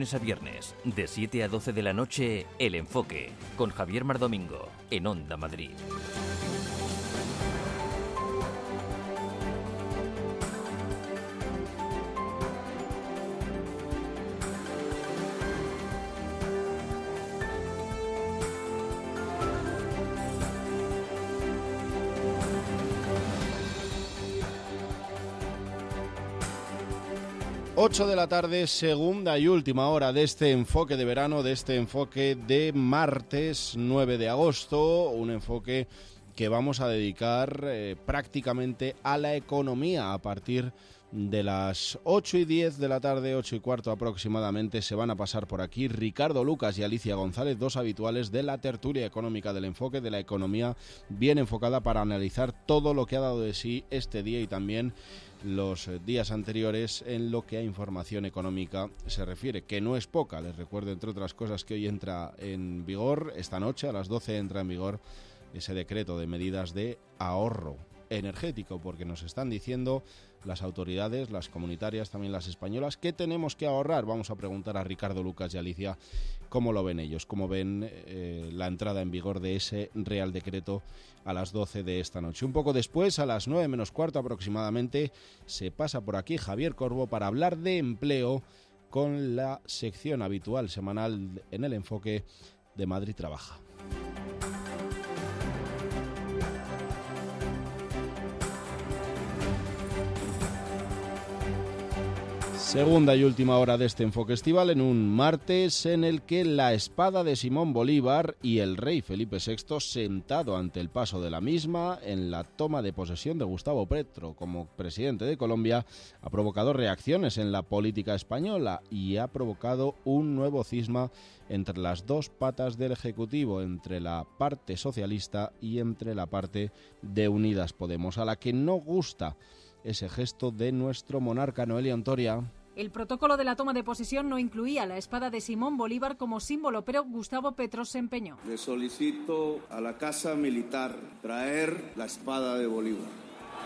lunes a viernes, de 7 a 12 de la noche, El Enfoque, con Javier Mardomingo, en Onda Madrid. Ocho de la tarde, segunda y última hora de este enfoque de verano, de este enfoque de martes 9 de agosto, un enfoque que vamos a dedicar prácticamente a la economía. A partir de las 8:10 de la tarde, 8:15 aproximadamente, se van a pasar por aquí Ricardo Lucas y Alicia González, dos habituales de la tertulia económica del enfoque de la economía bien enfocada, para analizar todo lo que ha dado de sí este día y también los días anteriores en lo que a información económica se refiere, que no es poca. Les recuerdo, entre otras cosas, que hoy entra en vigor, esta noche a las 12 entra en vigor ese decreto de medidas de ahorro energético, porque nos están diciendo las autoridades, las comunitarias, también las españolas, que tenemos que ahorrar. Vamos a preguntar a Ricardo Lucas y Alicia cómo lo ven ellos, cómo ven la entrada en vigor de ese Real Decreto a las 12 de esta noche. Un poco después, a las 9 menos cuarto aproximadamente, se pasa por aquí Javier Corbo para hablar de empleo con la sección habitual semanal en El Enfoque de Madrid Trabaja. Segunda y última hora de este enfoque estival, en un martes en el que la espada de Simón Bolívar y el rey Felipe VI, sentado ante el paso de la misma en la toma de posesión de Gustavo Petro como presidente de Colombia, ha provocado reacciones en la política española y ha provocado un nuevo cisma entre las dos patas del Ejecutivo, entre la parte socialista y entre la parte de Unidas Podemos, a la que no gusta ese gesto de nuestro monarca. Noelia Ontoria. El protocolo de la toma de posesión no incluía la espada de Simón Bolívar como símbolo, pero Gustavo Petro se empeñó. Le solicito a la Casa Militar traer la espada de Bolívar.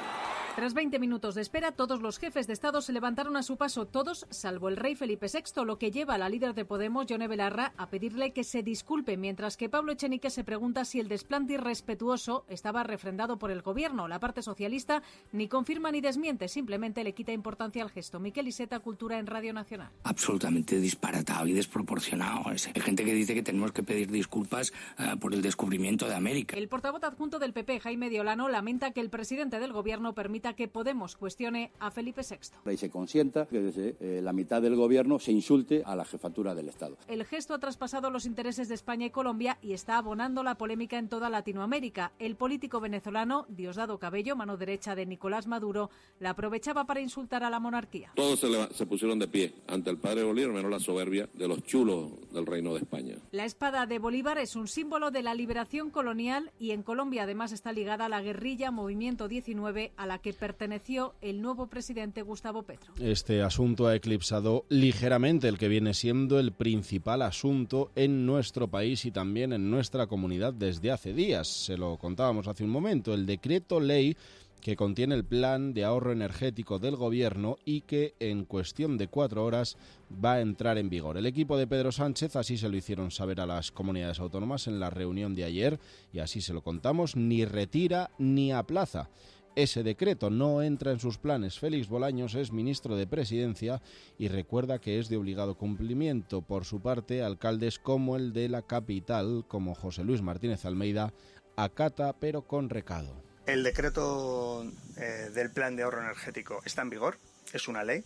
Tras 20 minutos de espera, todos los jefes de Estado se levantaron a su paso, todos salvo el rey Felipe VI, lo que lleva a la líder de Podemos, Yone Belarra, a pedirle que se disculpe, mientras que Pablo Echenique se pregunta si el desplante irrespetuoso estaba refrendado por el gobierno. La parte socialista ni confirma ni desmiente, simplemente le quita importancia al gesto. Miquel Iceta, Cultura en Radio Nacional. Absolutamente disparatado y desproporcionado. Hay gente que dice que tenemos que pedir disculpas por el descubrimiento de América. El portavoz adjunto del PP, Jaime Diolano, lamenta que el presidente del gobierno permita que Podemos cuestione a Felipe VI. Y se consienta que desde la mitad del gobierno se insulte a la jefatura del Estado. El gesto ha traspasado los intereses de España y Colombia y está abonando la polémica en toda Latinoamérica. El político venezolano Diosdado Cabello, mano derecha de Nicolás Maduro, la aprovechaba para insultar a la monarquía. Todos se pusieron de pie ante el padre Bolívar, menos la soberbia de los chulos del Reino de España. La espada de Bolívar es un símbolo de la liberación colonial y en Colombia además está ligada a la guerrilla Movimiento 19, a la que perteneció el nuevo presidente Gustavo Petro. Este asunto ha eclipsado ligeramente el que viene siendo el principal asunto en nuestro país y también en nuestra comunidad desde hace días. Se lo contábamos hace un momento, el decreto ley que contiene el plan de ahorro energético del gobierno y que en cuestión de 4 horas va a entrar en vigor. El equipo de Pedro Sánchez así se lo hicieron saber a las comunidades autónomas en la reunión de ayer y así se lo contamos, ni retira ni aplaza ese decreto, no entra en sus planes. Félix Bolaños es ministro de Presidencia y recuerda que es de obligado cumplimiento. Por su parte, alcaldes como el de la capital, como José Luis Martínez Almeida, acata pero con recado. El decreto del plan de ahorro energético está en vigor, es una ley.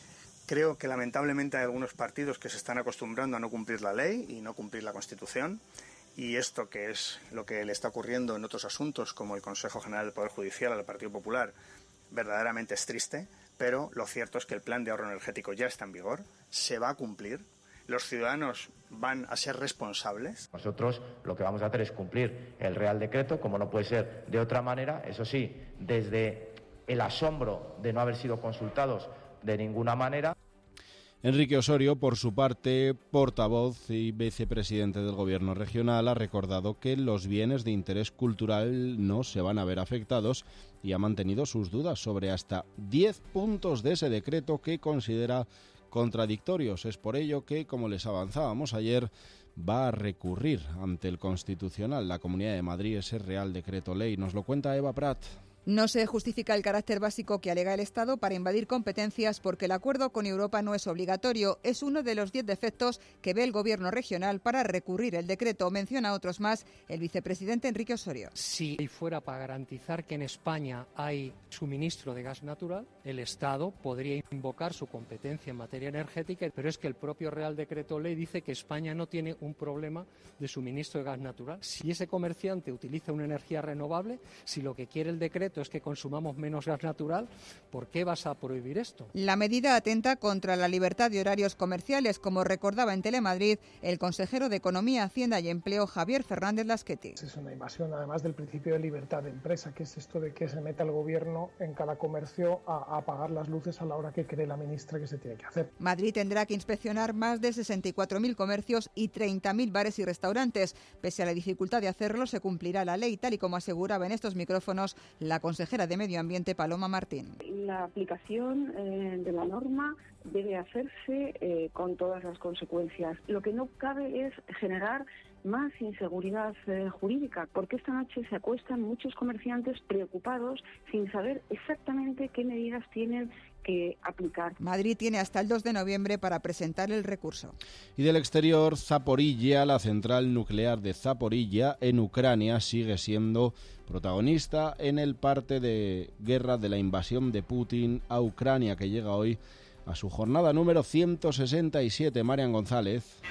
Creo que lamentablemente hay algunos partidos que se están acostumbrando a no cumplir la ley y no cumplir la Constitución. Y esto, que es lo que le está ocurriendo en otros asuntos, como el Consejo General del Poder Judicial al Partido Popular, verdaderamente es triste, pero lo cierto es que el plan de ahorro energético ya está en vigor, se va a cumplir, los ciudadanos van a ser responsables. Nosotros lo que vamos a hacer es cumplir el Real Decreto, como no puede ser de otra manera, eso sí, desde el asombro de no haber sido consultados de ninguna manera. Enrique Osorio, por su parte, portavoz y vicepresidente del Gobierno regional, ha recordado que los bienes de interés cultural no se van a ver afectados y ha mantenido sus dudas sobre hasta 10 puntos de ese decreto que considera contradictorios. Es por ello que, como les avanzábamos ayer, va a recurrir ante el Constitucional la Comunidad de Madrid ese Real Decreto Ley. Nos lo cuenta Eva Prat. No se justifica el carácter básico que alega el Estado para invadir competencias porque el acuerdo con Europa no es obligatorio. Es uno de los 10 defectos que ve el Gobierno regional para recurrir el decreto. Menciona otros más el vicepresidente Enrique Osorio. Si fuera para garantizar que en España hay suministro de gas natural, el Estado podría invocar su competencia en materia energética, pero es que el propio Real Decreto Ley dice que España no tiene un problema de suministro de gas natural. Si ese comerciante utiliza una energía renovable, si lo que quiere el decreto es que consumamos menos gas natural, ¿por qué vas a prohibir esto? La medida atenta contra la libertad de horarios comerciales, como recordaba en Telemadrid el consejero de Economía, Hacienda y Empleo, Javier Fernández Lasqueti. Es una invasión, además, del principio de libertad de empresa, que es esto de que se meta el gobierno en cada comercio a apagar las luces a la hora que cree la ministra que se tiene que hacer. Madrid tendrá que inspeccionar más de 64.000 comercios y 30.000 bares y restaurantes. Pese a la dificultad de hacerlo, se cumplirá la ley, tal y como aseguraba en estos micrófonos la consejera de Medio Ambiente, Paloma Martín. La aplicación de la norma debe hacerse con todas las consecuencias. Lo que no cabe es generar más inseguridad jurídica, porque esta noche se acuestan muchos comerciantes preocupados sin saber exactamente qué medidas tienen que aplicar. Madrid tiene hasta el 2 de noviembre para presentar el recurso. Y del exterior, Zaporilla, la central nuclear de Zaporilla en Ucrania, sigue siendo protagonista en el parte de guerra de la invasión de Putin a Ucrania, que llega hoy a su jornada número 167. Marian González.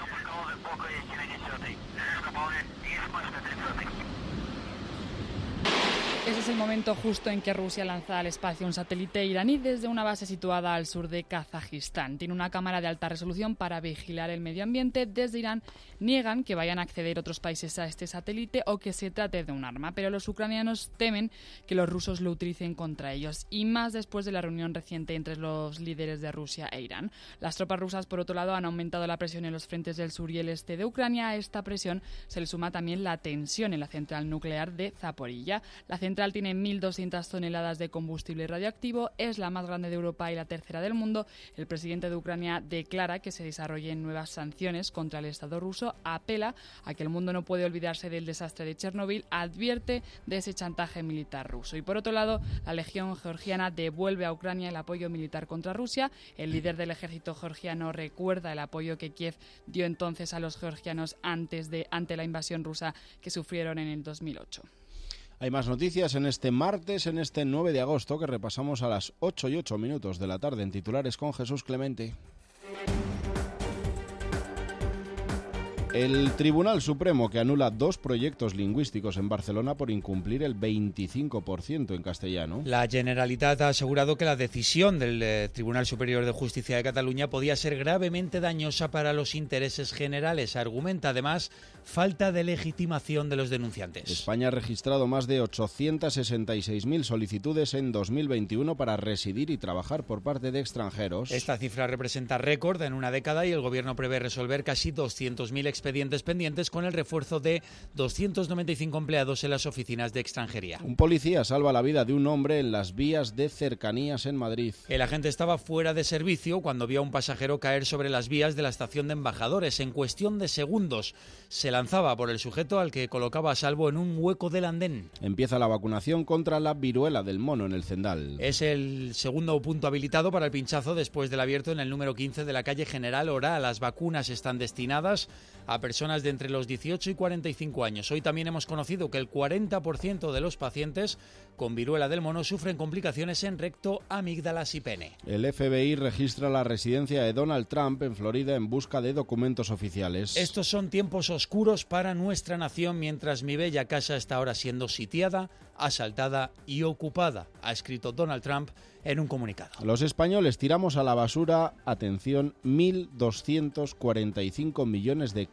Ese es el momento justo en que Rusia lanza al espacio un satélite iraní desde una base situada al sur de Kazajistán. Tiene una cámara de alta resolución para vigilar el medio ambiente. Desde Irán niegan que vayan a acceder otros países a este satélite o que se trate de un arma, pero los ucranianos temen que los rusos lo utilicen contra ellos, y más después de la reunión reciente entre los líderes de Rusia e Irán. Las tropas rusas, por otro lado, han aumentado la presión en los frentes del sur y el este de Ucrania. A esta presión se le suma también la tensión en la central nuclear de Zaporilla. La central tiene 1.200 toneladas de combustible radioactivo, es la más grande de Europa y la tercera del mundo. El presidente de Ucrania declara que se desarrollen nuevas sanciones contra el Estado ruso, apela a que el mundo no puede olvidarse del desastre de Chernóbil, advierte de ese chantaje militar ruso. Y por otro lado, la Legión Georgiana devuelve a Ucrania el apoyo militar contra Rusia. El líder del ejército georgiano recuerda el apoyo que Kiev dio entonces a los georgianos ante la invasión rusa que sufrieron en el 2008. Hay más noticias en este martes, en este 9 de agosto, que repasamos a las 8:08 de la tarde en titulares con Jesús Clemente. El Tribunal Supremo, que anula 2 proyectos lingüísticos en Barcelona por incumplir el 25% en castellano. La Generalitat ha asegurado que la decisión del Tribunal Superior de Justicia de Cataluña podía ser gravemente dañosa para los intereses generales. Argumenta además falta de legitimación de los denunciantes. España ha registrado más de 866.000 solicitudes en 2021 para residir y trabajar por parte de extranjeros. Esta cifra representa récord en una década y el Gobierno prevé resolver casi 200.000 expedientes pendientes con el refuerzo de 295 empleados en las oficinas de extranjería. Un policía salva la vida de un hombre en las vías de cercanías en Madrid. El agente estaba fuera de servicio cuando vio a un pasajero caer sobre las vías de la estación de Embajadores. En cuestión de segundos se lanzaba por el sujeto, al que colocaba a salvo en un hueco del andén. Empieza la vacunación contra la viruela del mono en el Cendal. Es el segundo punto habilitado para el pinchazo después del abierto en el número 15 de la calle General Oral. Las vacunas están destinadas a personas de entre los 18 y 45 años. Hoy también hemos conocido que el 40% de los pacientes con viruela del mono sufren complicaciones en recto, amígdalas y pene. El FBI registra la residencia de Donald Trump en Florida en busca de documentos oficiales. Estos son tiempos oscuros para nuestra nación, mientras mi bella casa está ahora siendo sitiada, asaltada y ocupada, ha escrito Donald Trump en un comunicado. Los españoles tiramos a la basura, atención, 1.245 millones de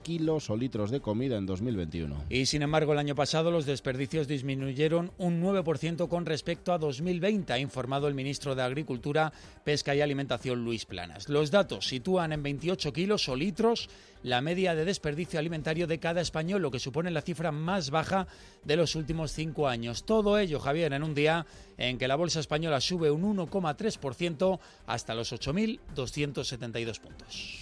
kilos o litros de comida en 2021. Y sin embargo, el año pasado los desperdicios disminuyeron un 9% con respecto a 2020, ha informado el ministro de Agricultura, Pesca y Alimentación, Luis Planas. Los datos sitúan en 28 kilos o litros la media de desperdicio alimentario de cada español, lo que supone la cifra más baja de los últimos 5 años. Todo ello, Javier, en un día en que la bolsa española sube un 1,3% hasta los 8.272 puntos.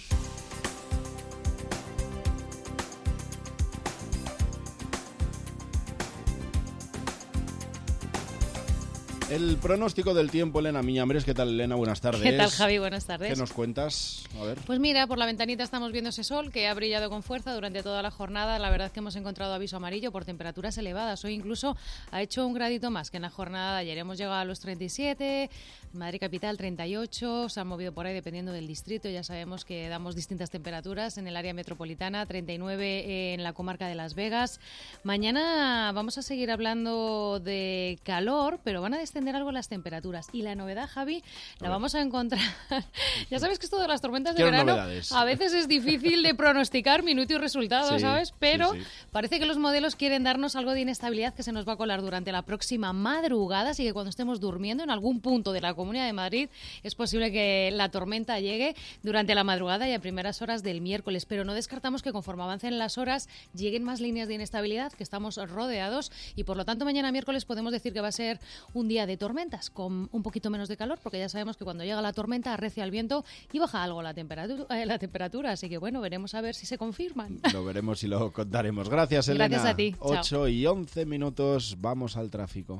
El pronóstico del tiempo, Elena Miñambres. ¿Qué tal, Elena? Buenas tardes. ¿Qué tal, Javi? Buenas tardes. ¿Qué nos cuentas? A ver. Pues mira, por la ventanita estamos viendo ese sol que ha brillado con fuerza durante toda la jornada. La verdad es que hemos encontrado aviso amarillo por temperaturas elevadas. Hoy incluso ha hecho un gradito más que en la jornada de ayer. Hemos llegado a los 37, Madrid capital 38, se han movido por ahí dependiendo del distrito. Ya sabemos que damos distintas temperaturas en el área metropolitana, 39 en la comarca de Las Vegas. Mañana vamos a seguir hablando de calor, pero van a descender algo las temperaturas. Y la novedad, Javi, la vamos a encontrar. Ya sabes que esto de las tormentas de verano novedades. A veces es difícil de pronosticar minuto y resultado, ¿sabes? Pero parece que los modelos quieren darnos algo de inestabilidad que se nos va a colar durante la próxima madrugada, así que cuando estemos durmiendo en algún punto de la Comunidad de Madrid es posible que la tormenta llegue durante la madrugada y a primeras horas del miércoles, pero no descartamos que conforme avancen las horas lleguen más líneas de inestabilidad, que estamos rodeados y por lo tanto mañana miércoles podemos decir que va a ser un día de tormentas con un poquito menos de calor, porque ya sabemos que cuando llega la tormenta arrecia el viento y baja algo la temperatura, así que bueno, veremos a ver si se confirman. Lo veremos y lo contaremos. Gracias, Elena. Gracias a ti. 8 y 11 minutos, vamos al tráfico.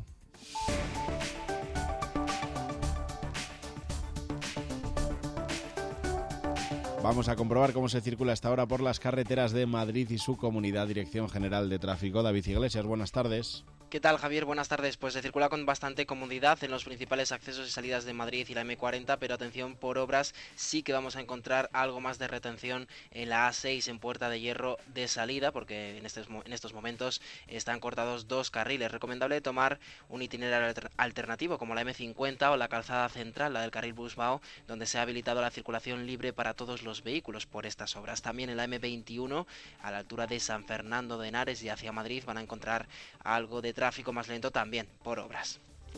Vamos a comprobar cómo se circula hasta ahora por las carreteras de Madrid y su comunidad. Dirección General de Tráfico. David Iglesias, buenas tardes. ¿Qué tal, Javier? Buenas tardes. Pues se circula con bastante comodidad en los principales accesos y salidas de Madrid y la M40, pero atención, por obras sí que vamos a encontrar algo más de retención en la A6 en Puerta de Hierro de salida, porque en estos momentos están cortados 2 carriles. Recomendable tomar un itinerario alternativo como la M50 o la calzada central, la del carril Busbao, donde se ha habilitado la circulación libre para todos los vehículos por estas obras. También en la M21, a la altura de San Fernando de Henares y hacia Madrid, van a encontrar algo de tráfico más lento también por obras.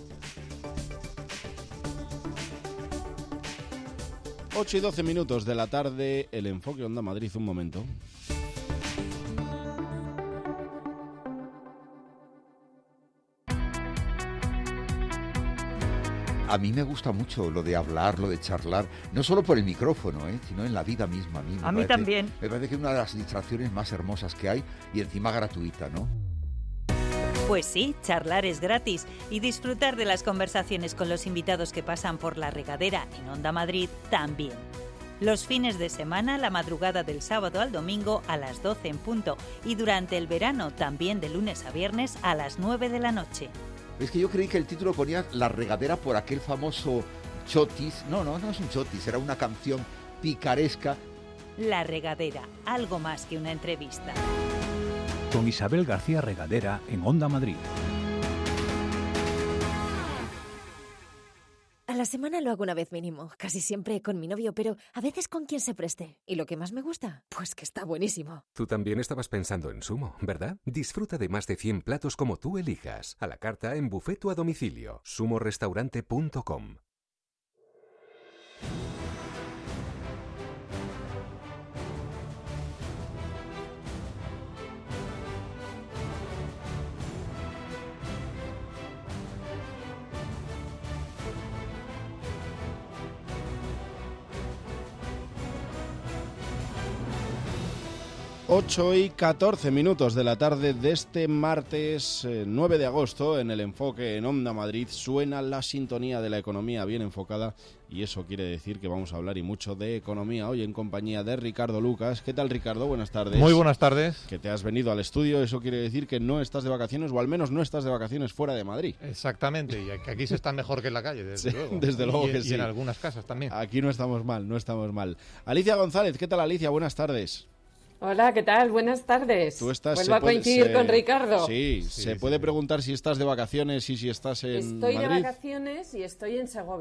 8 y 12 minutos de la tarde, el enfoque Onda Madrid, un momento. A mí me gusta mucho lo de hablar, lo de charlar, no solo por el micrófono, sino en la vida misma. A mí también. Me parece que es una de las distracciones más hermosas que hay y encima gratuita, ¿no? Pues sí, charlar es gratis y disfrutar de las conversaciones con los invitados que pasan por La Regadera en Onda Madrid también. Los fines de semana, la madrugada del sábado al domingo a las 12 en punto y durante el verano también de lunes a viernes a las 9 de la noche. Es que yo creí que el título ponía La Regadera por aquel famoso chotis. No es un chotis, era una canción picaresca. La Regadera, algo más que una entrevista. Con Isabel García Regadera en Onda Madrid. A la semana lo hago una vez mínimo, casi siempre con mi novio, pero a veces con quien se preste. ¿Y lo que más me gusta? Pues que está buenísimo. Tú también estabas pensando en Sumo, ¿verdad? Disfruta de más de 100 platos como tú elijas, a la carta en buffet o a domicilio. sumorestaurante.com. Ocho y 14 minutos de la tarde de este martes 9 de agosto, en el enfoque en Onda Madrid, suena la sintonía de la economía bien enfocada y eso quiere decir que vamos a hablar y mucho de economía hoy en compañía de Ricardo Lucas. ¿Qué tal, Ricardo? Buenas tardes. Muy buenas tardes. Que te has venido al estudio, eso quiere decir que no estás de vacaciones o al menos no estás de vacaciones fuera de Madrid. Exactamente, y que aquí se está mejor que en la calle, desde luego. Desde luego que sí. Y en algunas casas también. Aquí no estamos mal, no estamos mal. Alicia González, ¿qué tal, Alicia? Buenas tardes. Hola, ¿qué tal? Buenas tardes. Tú estás, vuelvo a coincidir con Ricardo. Sí, se puede preguntar si estás de vacaciones y si estás en Estoy Madrid. de vacaciones y estoy en Segovia.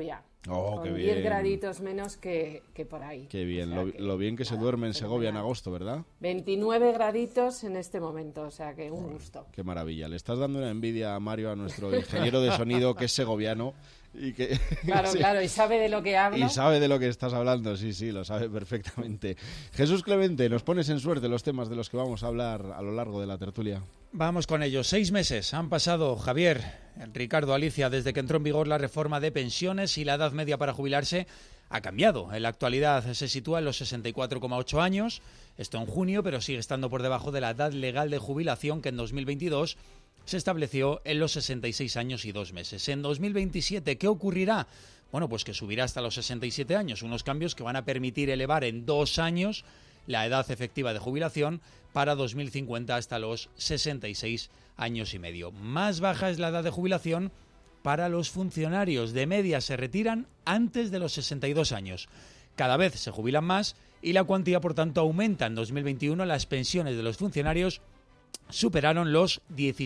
Oh, qué con bien. 10 graditos menos que por ahí. Qué bien, O sea lo bien que se duerme en Segovia en agosto, ¿verdad? 29 graditos en este momento, o sea que un gusto. Qué maravilla. Le estás dando una envidia a Mario, a nuestro ingeniero de sonido, que es segoviano. Y que, Claro, sí, claro, y sabe de lo que hablo. y sabe de lo que estás hablando, sí, lo sabe perfectamente. Jesús Clemente, nos pones en suerte los temas de los que vamos a hablar a lo largo de la tertulia. Vamos con ellos. 6 meses han pasado, Javier, Ricardo, Alicia, desde que entró en vigor la reforma de pensiones y la edad media para jubilarse ha cambiado. En la actualidad se sitúa en los 64,8 años, esto en junio, pero sigue estando por debajo de la edad legal de jubilación que en 2022 se estableció en los 66 años y 2 meses. En 2027, ¿qué ocurrirá? Bueno, pues que subirá hasta los 67 años, unos cambios que van a permitir elevar en 2 años la edad efectiva de jubilación para 2050 hasta los 66 años y medio. Más baja es la edad de jubilación para los funcionarios. De media se retiran antes de los 62 años. Cada vez se jubilan más y la cuantía, por tanto, aumenta. En 2021 las pensiones de los funcionarios superaron los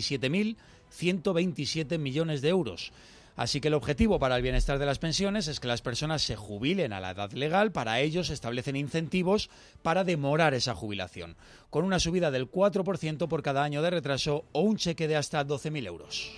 17.127 millones de euros. Así que el objetivo para el bienestar de las pensiones es que las personas se jubilen a la edad legal. Para ello se establecen incentivos para demorar esa jubilación, con una subida del 4% por cada año de retraso o un cheque de hasta 12.000 euros.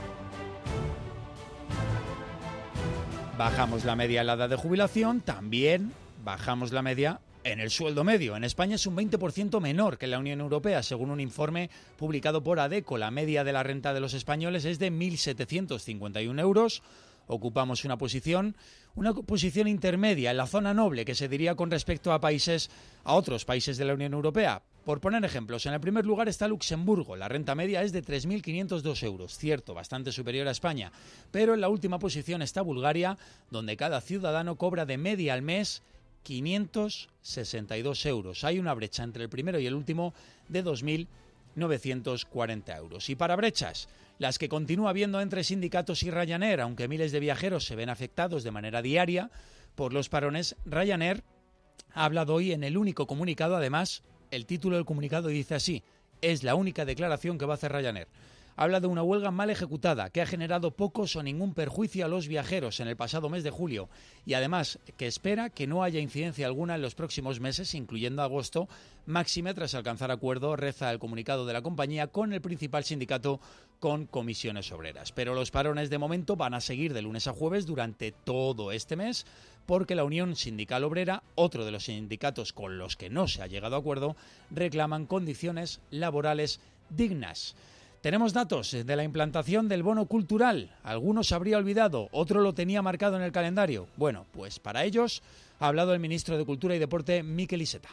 Bajamos la media en la edad de jubilación, también bajamos la media en el sueldo medio. En España es un 20% menor que en la Unión Europea, según un informe publicado por ADECO. La media de la renta de los españoles es de 1.751 euros. Ocupamos una posición intermedia en la zona noble, que se diría con respecto a otros países de la Unión Europea. Por poner ejemplos, en el primer lugar está Luxemburgo. La renta media es de 3.502 euros, cierto, bastante superior a España. Pero en la última posición está Bulgaria, donde cada ciudadano cobra de media al mes 562 euros. Hay una brecha entre el primero y el último de 2.940 euros. Y para brechas, las que continúa habiendo entre sindicatos y Ryanair, aunque miles de viajeros se ven afectados de manera diaria por los parones, Ryanair ha hablado hoy en el único comunicado. Además, el título del comunicado dice así: es la única declaración que va a hacer Ryanair. Habla de una huelga mal ejecutada que ha generado pocos o ningún perjuicio a los viajeros en el pasado mes de julio y además que espera que no haya incidencia alguna en los próximos meses, incluyendo agosto, máxime tras alcanzar acuerdo, reza el comunicado de la compañía, con el principal sindicato con comisiones obreras. Pero los parones de momento van a seguir de lunes a jueves durante todo este mes, porque la Unión Sindical Obrera, otro de los sindicatos con los que no se ha llegado a acuerdo, reclaman condiciones laborales dignas. Tenemos datos de la implantación del bono cultural. Algunos habría olvidado, otro lo tenía marcado en el calendario. Bueno, pues para ellos ha hablado el ministro de Cultura y Deporte, Miquel Iceta.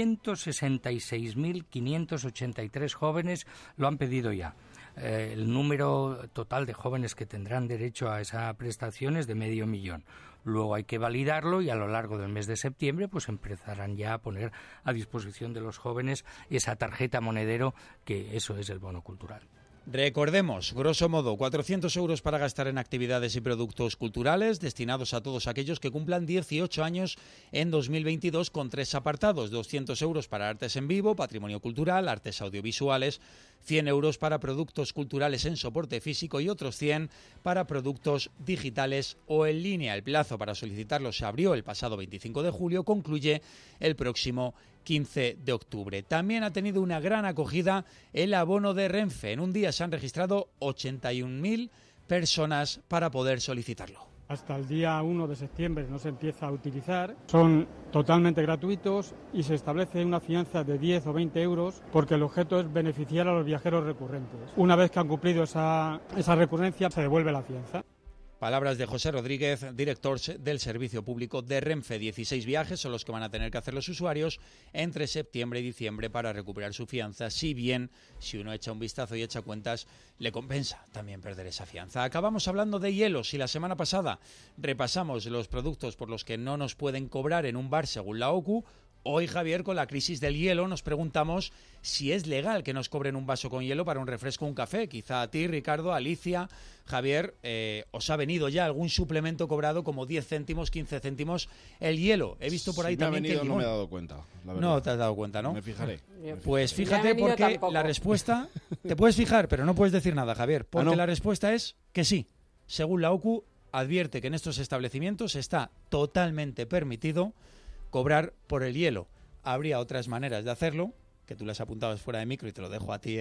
166.583 jóvenes lo han pedido ya. El número total de jóvenes que tendrán derecho a esa prestación es de 500.000. Luego hay que validarlo y a lo largo del mes de septiembre pues empezarán ya a poner a disposición de los jóvenes esa tarjeta monedero, que eso es el bono cultural. Recordemos, grosso modo, 400 euros para gastar en actividades y productos culturales destinados a todos aquellos que cumplan 18 años en 2022, con 3 apartados: 200 euros para artes en vivo, patrimonio cultural, artes audiovisuales, 100 euros para productos culturales en soporte físico y otros 100 para productos digitales o en línea. El plazo para solicitarlo se abrió el pasado 25 de julio, concluye el próximo 15 de octubre. También ha tenido una gran acogida el abono de Renfe. En un día se han registrado 81.000 personas para poder solicitarlo. Hasta el día 1 de septiembre no se empieza a utilizar. Son totalmente gratuitos y se establece una fianza de 10 o 20 euros porque el objeto es beneficiar a los viajeros recurrentes. Una vez que han cumplido esa recurrencia, se devuelve la fianza. Palabras de José Rodríguez, director del Servicio Público de Renfe. 16 viajes son los que van a tener que hacer los usuarios entre septiembre y diciembre para recuperar su fianza, si bien, si uno echa un vistazo y echa cuentas, le compensa también perder esa fianza. Acabamos hablando de hielos y la semana pasada repasamos los productos por los que no nos pueden cobrar en un bar según la OCU. Hoy, Javier, con la crisis del hielo, nos preguntamos si es legal que nos cobren un vaso con hielo para un refresco o un café. Quizá a ti, Ricardo, Alicia, Javier, os ha venido ya algún suplemento cobrado como 10 céntimos, 15 céntimos el hielo. He visto por ahí también que el limón... No me he dado cuenta, la verdad. No te has dado cuenta, ¿no? Me fijaré. Pues fíjate, porque la respuesta... Te puedes fijar, pero no puedes decir nada, Javier, porque la respuesta es que sí. Según la OCU, advierte que en estos establecimientos está totalmente permitido cobrar por el hielo. Habría otras maneras de hacerlo, que tú las apuntabas fuera de micro y te lo dejo a ti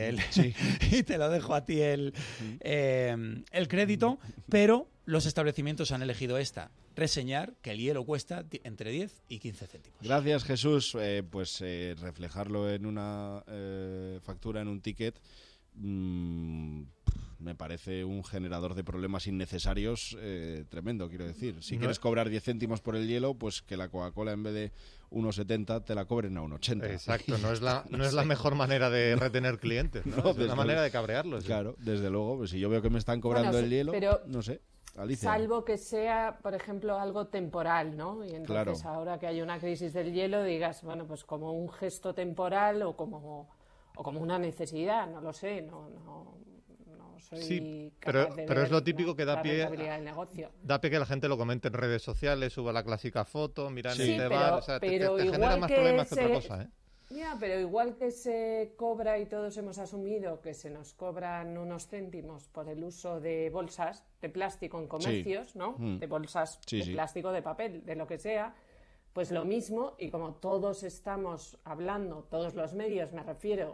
el crédito, pero los establecimientos han elegido reseñar que el hielo cuesta entre 10 y 15 céntimos. Gracias, Jesús. Reflejarlo en una factura, en un ticket, me parece un generador de problemas innecesarios tremendo, quiero decir. Si quieres cobrar 10 céntimos por el hielo, pues que la Coca-Cola en vez de 1,70 te la cobren a 1,80. Exacto, no es la mejor manera de retener clientes, ¿no? Es una manera de cabrearlos. Claro, desde luego, pues si yo veo que me están cobrando el hielo, pero no sé. Alicia. Salvo que sea, por ejemplo, algo temporal, ¿no? Y entonces ahora que hay una crisis del hielo digas, bueno, pues como un gesto temporal o como una necesidad, no lo sé, no soy capaz de pero ver, es lo típico, ¿no?, que da pie que la gente lo comente en redes sociales, suba la clásica foto, mira en este bar, o sea, te genera más problemas que otra cosa, ¿eh? Mira, pero igual que se cobra y todos hemos asumido que se nos cobran unos céntimos por el uso de bolsas de plástico en comercios, ¿no? De bolsas de plástico, de papel, de lo que sea, pues lo mismo, y como todos estamos hablando, todos los medios me refiero,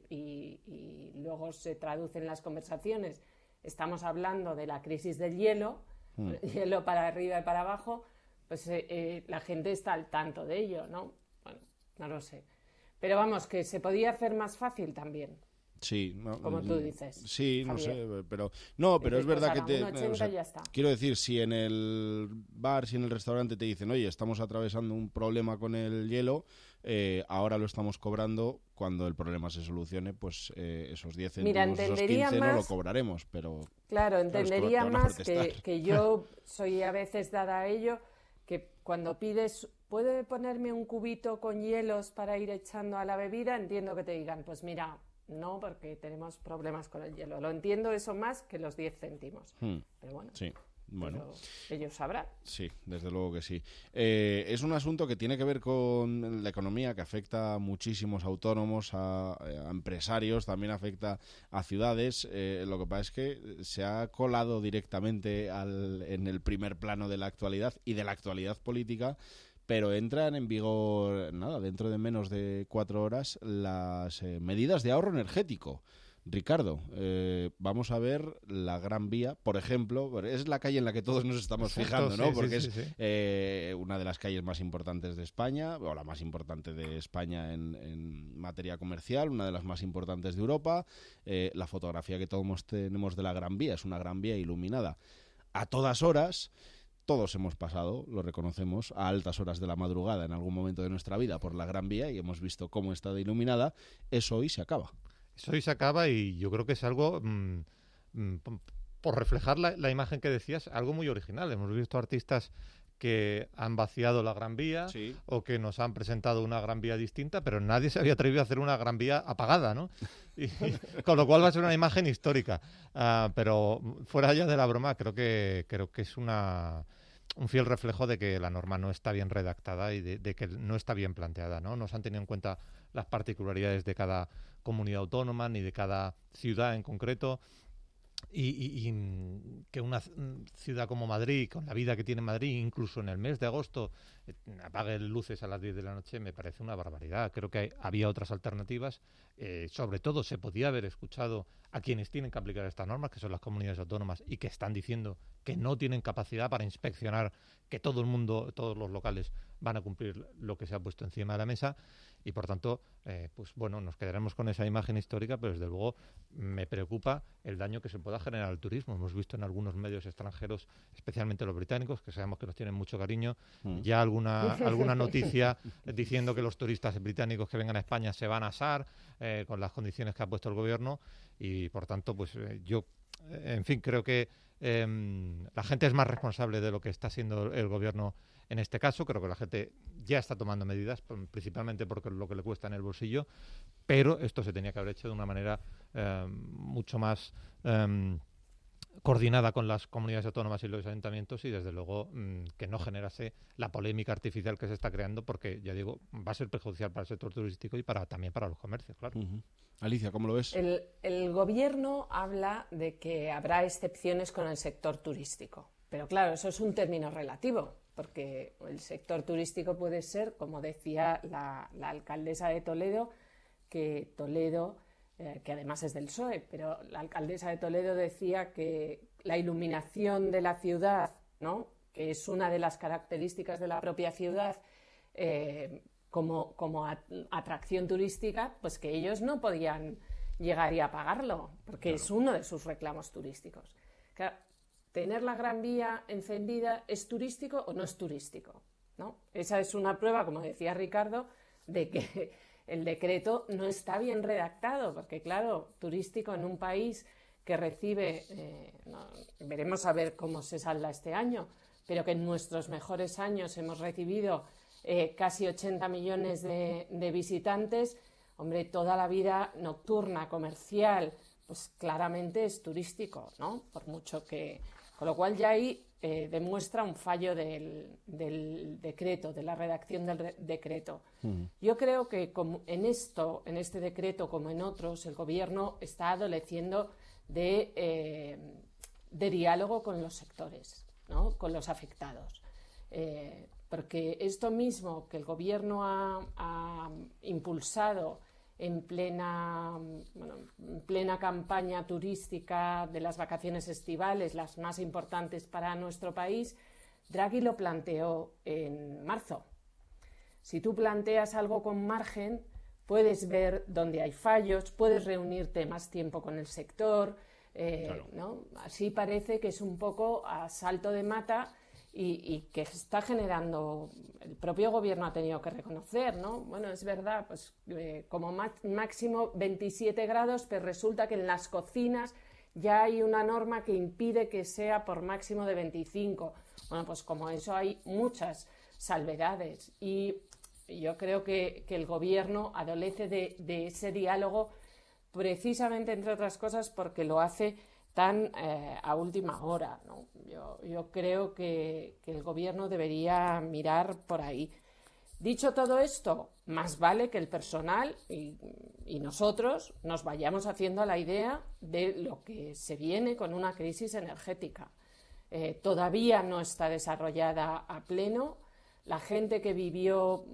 y luego se traducen las conversaciones, estamos hablando de la crisis del hielo, hielo para arriba y para abajo, pues la gente está al tanto de ello, ¿no? Bueno, no lo sé. Pero vamos, que se podía hacer más fácil también. Sí, como tú dices. Sí, Javier. No sé, pero es verdad que ya está. Quiero decir, si en el bar, si en el restaurante te dicen, oye, estamos atravesando un problema con el hielo, ahora lo estamos cobrando, cuando el problema se solucione, pues esos 10 céntimos, esos 15 no lo cobraremos, pero... Claro, entendería más que yo soy a veces dada a ello, que cuando pides, ¿puede ponerme un cubito con hielos para ir echando a la bebida? Entiendo que te digan, pues mira, no, porque tenemos problemas con el hielo. Lo entiendo eso más que los 10 céntimos. Pero bueno, sí. Bueno, ellos sabrán. Sí, desde luego que sí. Es un asunto que tiene que ver con la economía, que afecta a muchísimos autónomos, a empresarios, también afecta a ciudades. Lo que pasa es que se ha colado directamente en el primer plano de la actualidad y de la actualidad política, pero entran en vigor, dentro de menos de 4 horas, las medidas de ahorro energético. Ricardo, vamos a ver la Gran Vía, por ejemplo, es la calle en la que todos nos estamos fijando, ¿no? Porque es una de las calles más importantes de España, o la más importante de España en materia comercial, una de las más importantes de Europa. La fotografía que todos tenemos de la Gran Vía es una Gran Vía iluminada a todas horas. Todos hemos pasado, lo reconocemos, a altas horas de la madrugada en algún momento de nuestra vida por la Gran Vía y hemos visto cómo está de iluminada. Eso hoy se acaba. Eso hoy se acaba y yo creo que es algo, por reflejar la imagen que decías, algo muy original. Hemos visto artistas que han vaciado la Gran Vía o que nos han presentado una Gran Vía distinta, pero nadie se había atrevido a hacer una Gran Vía apagada, ¿no? Con lo cual va a ser una imagen histórica. Pero fuera ya de la broma, creo que es un fiel reflejo de que la norma no está bien redactada y de que no está bien planteada, ¿no? No se han tenido en cuenta las particularidades de cada comunidad autónoma ni de cada ciudad en concreto. Y que una ciudad como Madrid, con la vida que tiene Madrid, incluso en el mes de agosto, apague luces a las 10 de la noche, me parece una barbaridad. Creo que había otras alternativas. Sobre todo, se podía haber escuchado a quienes tienen que aplicar estas normas, que son las comunidades autónomas, y que están diciendo que no tienen capacidad para inspeccionar que todo el mundo, todos los locales van a cumplir lo que se ha puesto encima de la mesa. Y por tanto, pues bueno, nos quedaremos con esa imagen histórica, pero desde luego me preocupa el daño que se pueda generar al turismo. Hemos visto en algunos medios extranjeros, especialmente los británicos, que sabemos que nos tienen mucho cariño, ya alguna noticia diciendo que los turistas británicos que vengan a España se van a asar con las condiciones que ha puesto el gobierno y por tanto, pues yo, en fin, creo que la gente es más responsable de lo que está haciendo el gobierno en este caso. Creo que la gente ya está tomando medidas, principalmente porque lo que le cuesta en el bolsillo, pero esto se tenía que haber hecho de una manera mucho más coordinada con las comunidades autónomas y los ayuntamientos y desde luego que no generase la polémica artificial que se está creando, porque ya digo, va a ser perjudicial para el sector turístico y también para los comercios, claro. Alicia, ¿cómo lo ves? El gobierno habla de que habrá excepciones con el sector turístico, Pero claro, eso es un término relativo, porque el sector turístico puede ser, como decía la alcaldesa de Toledo, que Toledo, que además es del PSOE, pero la alcaldesa de Toledo decía que la iluminación de la ciudad, ¿no?, que es una de las características de la propia ciudad, como atracción turística, pues que ellos no podían llegar a pagarlo, porque es uno de sus reclamos turísticos. Claro, ¿tener la Gran Vía encendida es turístico o no es turístico?, ¿no? Esa es una prueba, como decía Ricardo, de que el decreto no está bien redactado, porque claro, turístico en un país que recibe, veremos a ver cómo se salda este año, pero que en nuestros mejores años hemos recibido casi 80 millones de visitantes. Hombre, toda la vida nocturna, comercial, pues claramente es turístico, ¿no? Por mucho que... Con lo cual ya ahí demuestra un fallo del decreto, de la redacción del decreto. Yo creo que en este decreto, como en otros, el Gobierno está adoleciendo de diálogo con los sectores, ¿no?, con los afectados. Porque esto mismo que el Gobierno ha impulsado en plena campaña turística de las vacaciones estivales, las más importantes para nuestro país, Draghi lo planteó en marzo. Si tú planteas algo con margen, puedes ver dónde hay fallos, puedes reunirte más tiempo con el sector, claro, ¿no? Así parece que es un poco a salto de mata y que está generando, el propio Gobierno ha tenido que reconocer, ¿no? Bueno, es verdad, pues como máximo 27 grados, pero resulta que en las cocinas ya hay una norma que impide que sea por máximo de 25. Bueno, pues como eso hay muchas salvedades y yo creo que el Gobierno adolece de ese diálogo precisamente, entre otras cosas, porque lo hace tan a última hora, ¿no? Yo creo que el Gobierno debería mirar por ahí. Dicho todo esto, más vale que el personal y nosotros nos vayamos haciendo a la idea de lo que se viene con una crisis energética. Todavía no está desarrollada a pleno. La gente que vivió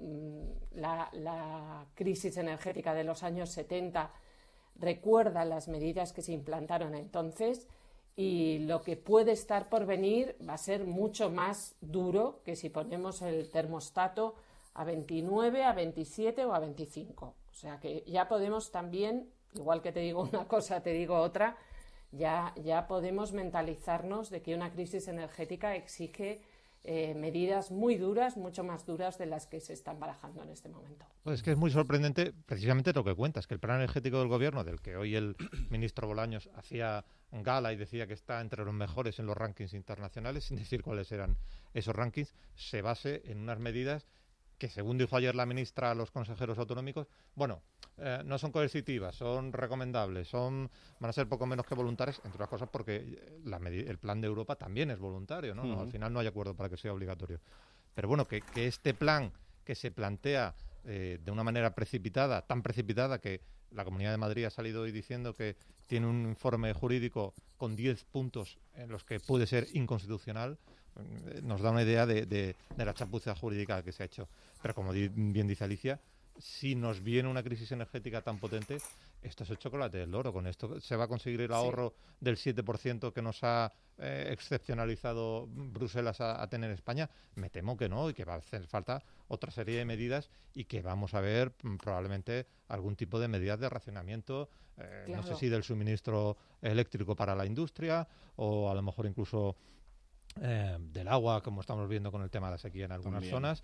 la crisis energética de los años 70 recuerda las medidas que se implantaron entonces y lo que puede estar por venir va a ser mucho más duro que si ponemos el termostato a 29, a 27 o a 25. O sea que ya podemos también, igual que te digo una cosa, te digo otra, ya podemos mentalizarnos de que una crisis energética exige medidas muy duras, mucho más duras de las que se están barajando en este momento. Pues es que es muy sorprendente precisamente lo que cuentas, que el plan energético del Gobierno, del que hoy el ministro Bolaños hacía gala y decía que está entre los mejores en los rankings internacionales, sin decir cuáles eran esos rankings, se base en unas medidas que, según dijo ayer la ministra a los consejeros autonómicos, bueno, no son coercitivas, son recomendables, van a ser poco menos que voluntarias, entre otras cosas porque el plan de Europa también es voluntario, ¿no? Al final no hay acuerdo para que sea obligatorio. Pero bueno, que este plan que se plantea de una manera precipitada, tan precipitada que la Comunidad de Madrid ha salido hoy diciendo que tiene un informe jurídico con 10 puntos en los que puede ser inconstitucional, nos da una idea de la chapuza jurídica que se ha hecho. Pero como bien dice Alicia, si nos viene una crisis energética tan potente, esto es el chocolate del loro. Con esto se va a conseguir el ahorro del 7% que nos ha excepcionalizado Bruselas a tener España. Me temo que no, y que va a hacer falta otra serie de medidas y que vamos a ver probablemente algún tipo de medidas de racionamiento, claro, no sé si del suministro eléctrico para la industria o a lo mejor incluso del agua, como estamos viendo con el tema de la sequía en algunas zonas.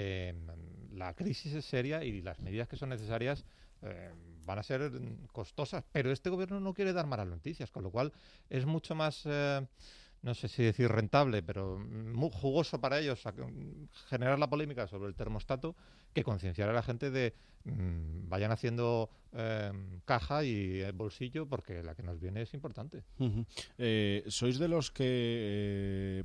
La crisis es seria y las medidas que son necesarias van a ser costosas, pero este Gobierno no quiere dar malas noticias, con lo cual es mucho más, no sé si decir rentable, pero muy jugoso para ellos generar la polémica sobre el termostato que concienciar a la gente de vayan haciendo caja y el bolsillo, porque la que nos viene es importante. Sois de los que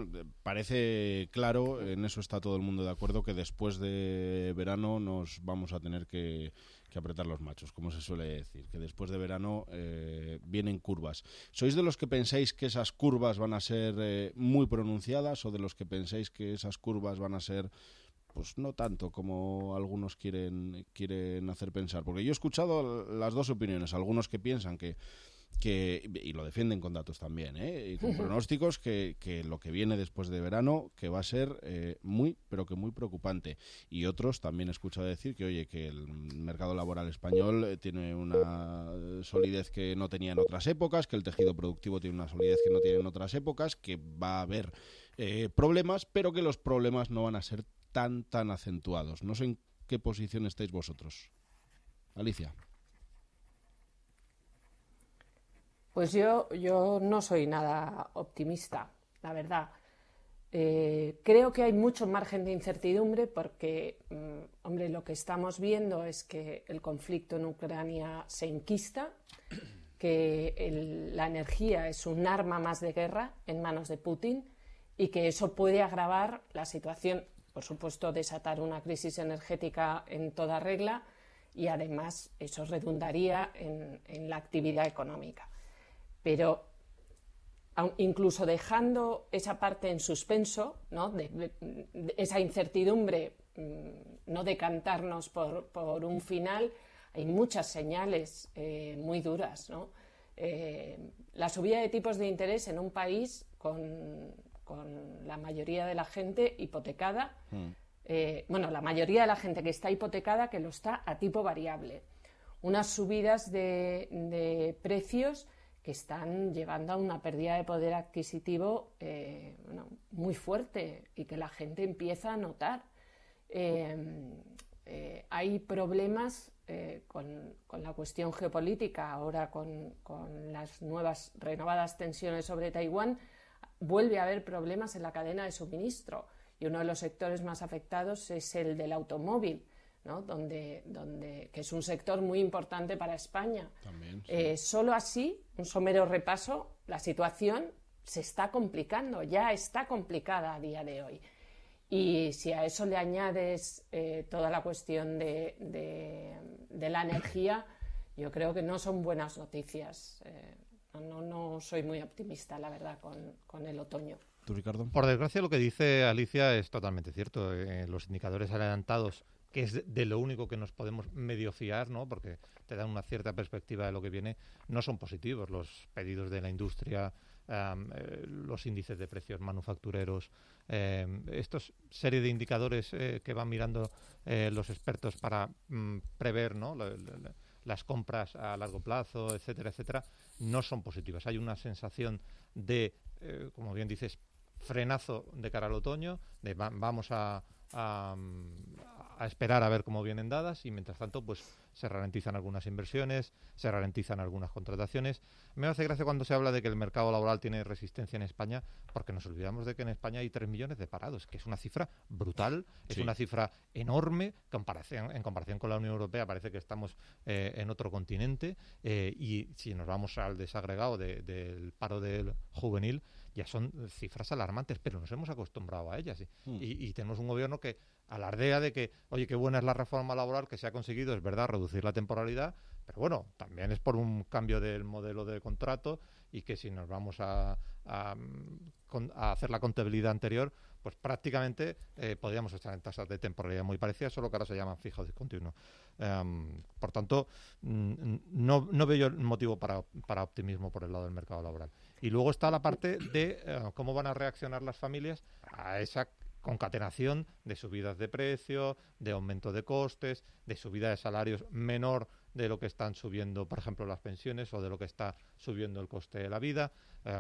parece claro, en eso está todo el mundo de acuerdo, que después de verano nos vamos a tener que apretar los machos, como se suele decir, que después de verano vienen curvas. ¿Sois de los que pensáis que esas curvas van a ser muy pronunciadas o de los que pensáis que esas curvas van a ser pues no tanto como algunos quieren hacer pensar? Porque yo he escuchado las dos opiniones, algunos que piensan que y lo defienden con datos también, y con pronósticos, que lo que viene después de verano que va a ser muy, pero que muy preocupante. Y otros también he escuchado decir que, oye, que el mercado laboral español tiene una solidez que no tenía en otras épocas, que el tejido productivo tiene una solidez que no tiene en otras épocas, que va a haber problemas, pero que los problemas no van a ser tan acentuados. No sé en qué posición estáis vosotros. Alicia. Pues yo no soy nada optimista, la verdad. Creo que hay mucho margen de incertidumbre porque, hombre, lo que estamos viendo es que el conflicto en Ucrania se enquista, que la energía es un arma más de guerra en manos de Putin y que eso puede agravar la situación, por supuesto, desatar una crisis energética en toda regla y además eso redundaría en la actividad económica. Pero incluso dejando esa parte en suspenso, ¿no? de esa incertidumbre, no decantarnos por un final, hay muchas señales muy duras, ¿no? La subida de tipos de interés en un país con la mayoría de la gente hipotecada, la mayoría de la gente que está hipotecada que lo está a tipo variable, unas subidas de precios que están llevando a una pérdida de poder adquisitivo muy fuerte y que la gente empieza a notar. Hay problemas con la cuestión geopolítica, ahora con las renovadas tensiones sobre Taiwán, vuelve a haber problemas en la cadena de suministro y uno de los sectores más afectados es el del automóvil, ¿no? que es un sector muy importante para España. También, sí. Solo así, un somero repaso, la situación se está complicando, ya está complicada a día de hoy. Y si a eso le añades toda la cuestión de la energía, yo creo que no son buenas noticias. No soy muy optimista, la verdad, con el otoño. ¿Tú, Ricardo? Por desgracia, lo que dice Alicia es totalmente cierto. Los indicadores adelantados, que es de lo único que nos podemos medio fiar, ¿no? Porque te dan una cierta perspectiva de lo que viene, no son positivos. Los pedidos de la industria, los índices de precios manufactureros, estos serie de indicadores que van mirando los expertos para prever, ¿no? Las compras a largo plazo, etcétera, etcétera, no son positivas. Hay una sensación de, como bien dices, frenazo de cara al otoño, de vamos a esperar a ver cómo vienen dadas y mientras tanto pues se ralentizan algunas inversiones, se ralentizan algunas contrataciones. Me hace gracia cuando se habla de que el mercado laboral tiene resistencia en España, porque nos olvidamos de que en España hay 3 millones de parados, que es una cifra brutal, es una cifra enorme en comparación con la Unión Europea. Parece que estamos en otro continente y si nos vamos al desagregado del paro del juvenil, ya son cifras alarmantes, pero nos hemos acostumbrado a ellas y tenemos un gobierno que alardea de que, oye, qué buena es la reforma laboral que se ha conseguido, es verdad, reducir la temporalidad, pero bueno, también es por un cambio del modelo de contrato y que si nos vamos a hacer la contabilidad anterior, pues prácticamente podríamos estar en tasas de temporalidad muy parecidas, solo que ahora se llaman fijo discontinuo. Por tanto, no veo yo motivo para optimismo por el lado del mercado laboral. Y luego está la parte de cómo van a reaccionar las familias a esa concatenación de subidas de precio, de aumento de costes, de subida de salarios menor de lo que están subiendo, por ejemplo, las pensiones o de lo que está subiendo el coste de la vida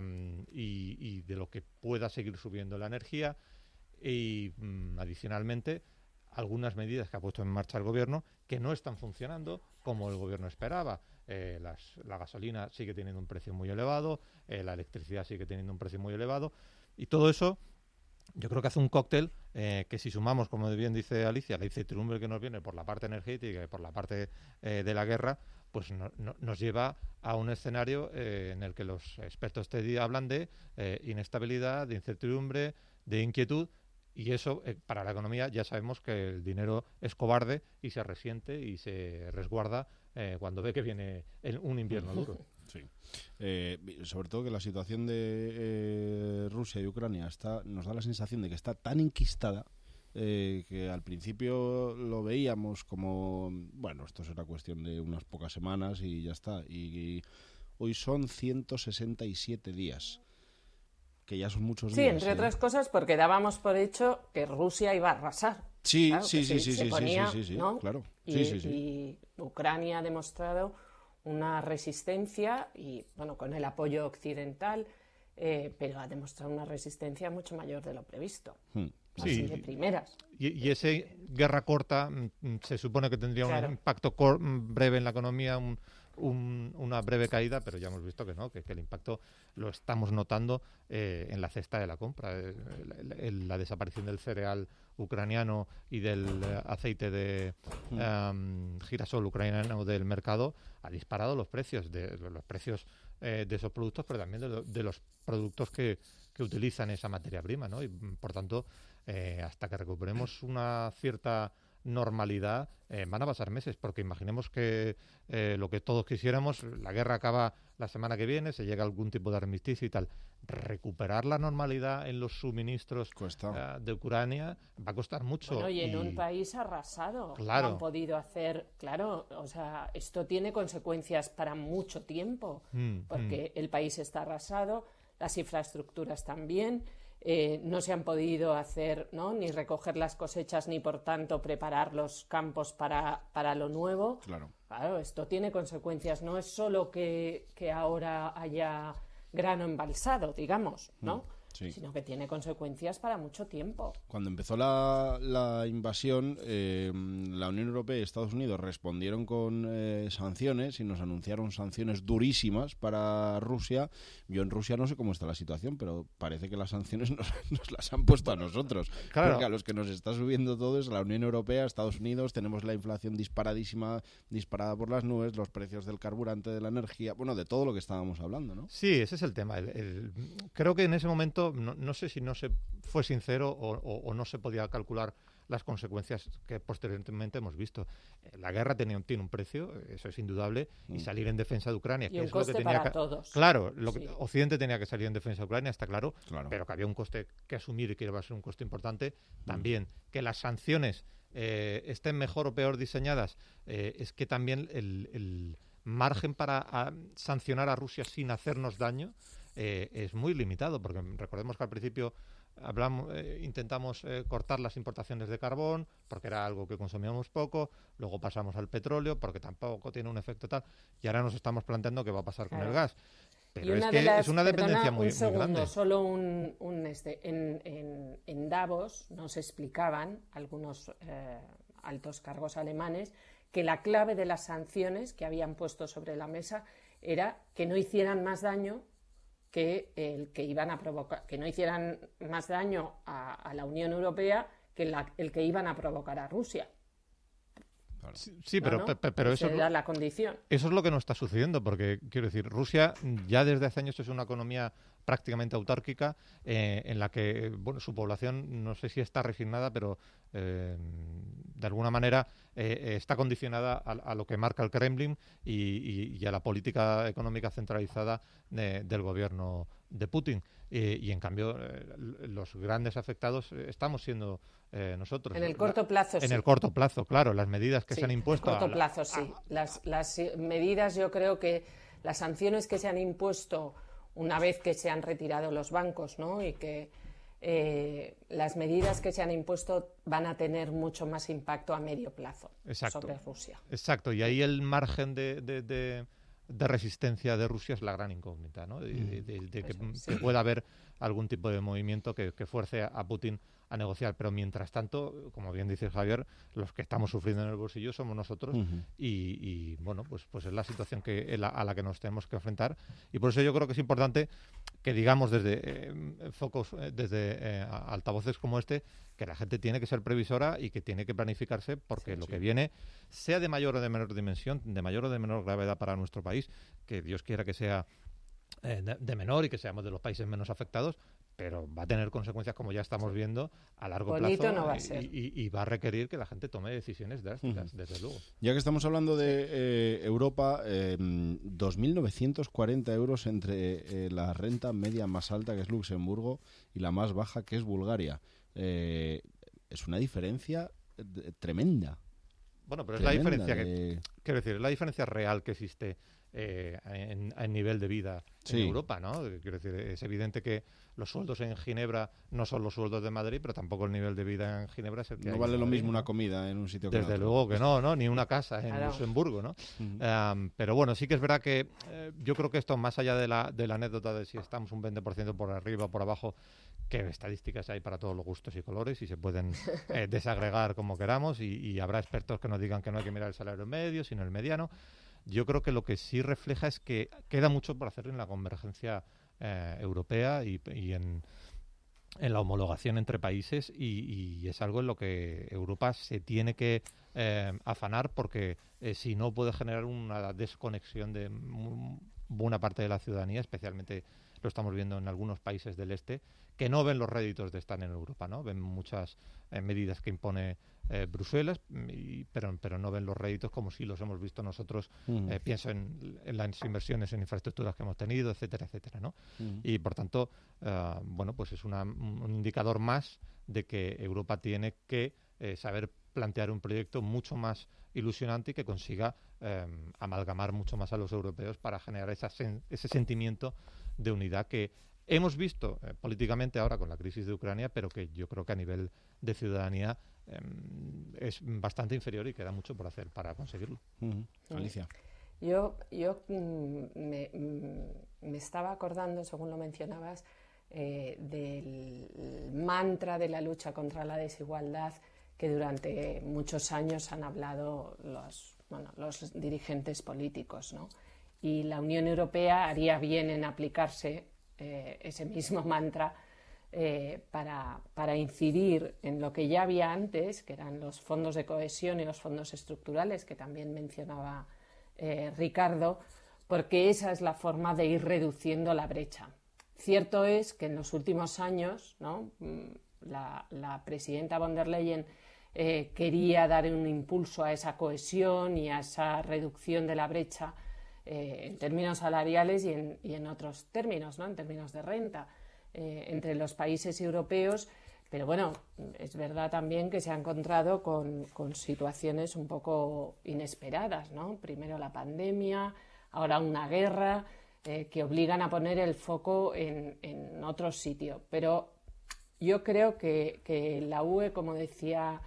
y de lo que pueda seguir subiendo la energía y adicionalmente algunas medidas que ha puesto en marcha el gobierno que no están funcionando como el gobierno esperaba. La gasolina sigue teniendo un precio muy elevado, la electricidad sigue teniendo un precio muy elevado y todo eso yo creo que hace un cóctel que si sumamos, como bien dice Alicia, la incertidumbre que nos viene por la parte energética y por la parte de la guerra, pues nos lleva a un escenario en el que los expertos te hablan de inestabilidad, de incertidumbre, de inquietud Y eso, para la economía, ya sabemos que el dinero es cobarde y se resiente y se resguarda cuando ve que viene un invierno duro. Sí. Sobre todo que la situación de Rusia y Ucrania nos da la sensación de que está tan enquistada que al principio lo veíamos como, bueno, esto será cuestión de unas pocas semanas y ya está. Y hoy son 167 días, que ya son muchos días. Sí, entre otras cosas porque dábamos por hecho que Rusia iba a arrasar. Sí, claro, sí, ¿no? Claro. Y Ucrania ha demostrado una resistencia y, bueno, con el apoyo occidental, pero ha demostrado una resistencia mucho mayor de lo previsto. Así de primeras. Y ese guerra corta se supone que tendría un impacto breve en la economía, una breve caída, pero ya hemos visto que no, que el impacto lo estamos notando en la cesta de la compra. La desaparición del cereal ucraniano y del aceite de girasol ucraniano del mercado ha disparado los precios de esos productos, pero también de los productos que utilizan esa materia prima, ¿no? Y por tanto, hasta que recuperemos una cierta normalidad, van a pasar meses, porque imaginemos que lo que todos quisiéramos, la guerra acaba la semana que viene, se llega a algún tipo de armisticio y tal. Recuperar la normalidad en los suministros de Ucrania va a costar mucho. Bueno, y en un país arrasado, claro, no han podido hacer, claro, o sea, esto tiene consecuencias para mucho tiempo, porque el país está arrasado, las infraestructuras también. No se han podido hacer, ¿no?, ni recoger las cosechas ni, por tanto, preparar los campos para lo nuevo. Claro, esto tiene consecuencias. No es solo que ahora haya grano embalsado, digamos, ¿no? Sino que tiene consecuencias para mucho tiempo. Cuando empezó la invasión, la Unión Europea y Estados Unidos respondieron con sanciones y nos anunciaron sanciones durísimas para Rusia. Yo en Rusia no sé cómo está la situación, pero parece que las sanciones nos las han puesto a nosotros. Claro. Porque a los que nos está subiendo todo es la Unión Europea, Estados Unidos. Tenemos la inflación disparada por las nubes, los precios del carburante, de la energía, bueno, de todo lo que estábamos hablando, ¿no? Sí, ese es el tema. Creo que en ese momento no sé si no se fue sincero o no se podía calcular las consecuencias que posteriormente hemos visto. La guerra tiene un precio, eso es indudable, y salir en defensa de Ucrania, y un coste para todos. Claro, Occidente tenía que salir en defensa de Ucrania, está claro, pero que había un coste que asumir y que iba a ser un coste importante. También que las sanciones estén mejor o peor diseñadas, es que también el margen para sancionar a Rusia sin hacernos daño es muy limitado, porque recordemos que al principio intentamos cortar las importaciones de carbón porque era algo que consumíamos poco, luego pasamos al petróleo porque tampoco tiene un efecto tal, y ahora nos estamos planteando qué va a pasar con el gas. Pero es que es una dependencia muy grande. Solo en Davos nos explicaban algunos altos cargos alemanes que la clave de las sanciones que habían puesto sobre la mesa era que no hicieran más daño que el que iban a provocar, que no hicieran más daño a la Unión Europea que el que iban a provocar a Rusia. Sí, pero eso era la condición. Eso es lo que no está sucediendo, porque quiero decir, Rusia ya desde hace años es una economía prácticamente autárquica, en la que, bueno, su población no sé si está resignada, pero de alguna manera está condicionada a lo que marca el Kremlin y a la política económica centralizada del gobierno de Putin. Y en cambio, los grandes afectados estamos siendo nosotros. En el corto plazo, sí. En el corto plazo, claro, las medidas que se han impuesto. En el corto plazo, sí. Las medidas, yo creo que las sanciones que se han impuesto una vez que se han retirado los bancos, ¿no? Y que las medidas que se han impuesto van a tener mucho más impacto a medio plazo sobre Rusia. Exacto, y ahí el margen de resistencia de Rusia es la gran incógnita, ¿no? Que pueda haber algún tipo de movimiento que fuerce a Putin a negociar, pero mientras tanto, como bien dice Javier, los que estamos sufriendo en el bolsillo somos nosotros. Y bueno, pues es la situación a la que nos tenemos que enfrentar, y por eso yo creo que es importante que digamos desde focos, desde altavoces como este, que la gente tiene que ser previsora y que tiene que planificarse, porque lo que viene, sea de mayor o de menor dimensión, de mayor o de menor gravedad para nuestro país, que Dios quiera que sea de menor y que seamos de los países menos afectados, pero va a tener consecuencias, como ya estamos viendo, a largo plazo no va a ser. Y va a requerir que la gente tome decisiones drásticas, desde luego. Ya que estamos hablando de Europa, 2.940 euros entre la renta media más alta, que es Luxemburgo, y la más baja, que es Bulgaria. Es una diferencia tremenda. Bueno, pero es la diferencia quiero decir, es la diferencia real que existe en nivel de vida en Europa, ¿no? Quiero decir, es evidente que los sueldos en Ginebra no son los sueldos de Madrid, pero tampoco el nivel de vida en Ginebra es el que no hay vale en lo Madrid, mismo ¿no? Una comida en un sitio que desde en otro. luego que no, ni una casa en Luxemburgo, ¿no? Pero bueno, sí que es verdad que yo creo que esto, más allá de la anécdota de si estamos un 20% por arriba o por abajo, que estadísticas hay para todos los gustos y colores y se pueden desagregar como queramos, y habrá expertos que nos digan que no hay que mirar el salario medio, sino el mediano. Yo creo que lo que sí refleja es que queda mucho por hacer en la convergencia europea y en la homologación entre países, y es algo en lo que Europa se tiene que afanar, porque si no puede generar una desconexión de buena parte de la ciudadanía, especialmente lo estamos viendo en algunos países del este, que no ven los réditos de estar en Europa, ¿no? Ven muchas medidas que impone Bruselas, pero no ven los réditos como si los hemos visto nosotros. Pienso en las inversiones en infraestructuras que hemos tenido, etcétera, etcétera, ¿no? Y por tanto, bueno, pues es un indicador más de que Europa tiene que saber plantear un proyecto mucho más ilusionante y que consiga amalgamar mucho más a los europeos para generar ese sentimiento de unidad que hemos visto políticamente ahora con la crisis de Ucrania, pero que yo creo que a nivel de ciudadanía es bastante inferior y queda mucho por hacer para conseguirlo. Alicia. Yo me estaba acordando, según lo mencionabas, del mantra de la lucha contra la desigualdad que durante muchos años han hablado los dirigentes políticos, ¿no? Y la Unión Europea haría bien en aplicarse ese mismo mantra para incidir en lo que ya había antes, que eran los fondos de cohesión y los fondos estructurales, que también mencionaba Ricardo, porque esa es la forma de ir reduciendo la brecha. Cierto es que en los últimos años, ¿no?, la presidenta von der Leyen quería dar un impulso a esa cohesión y a esa reducción de la brecha en términos salariales y en otros términos, ¿no?, en términos de renta, entre los países europeos, pero bueno, es verdad también que se ha encontrado con situaciones un poco inesperadas, ¿no? Primero la pandemia, ahora una guerra, que obligan a poner el foco en otro sitio. Pero yo creo que la UE, como decía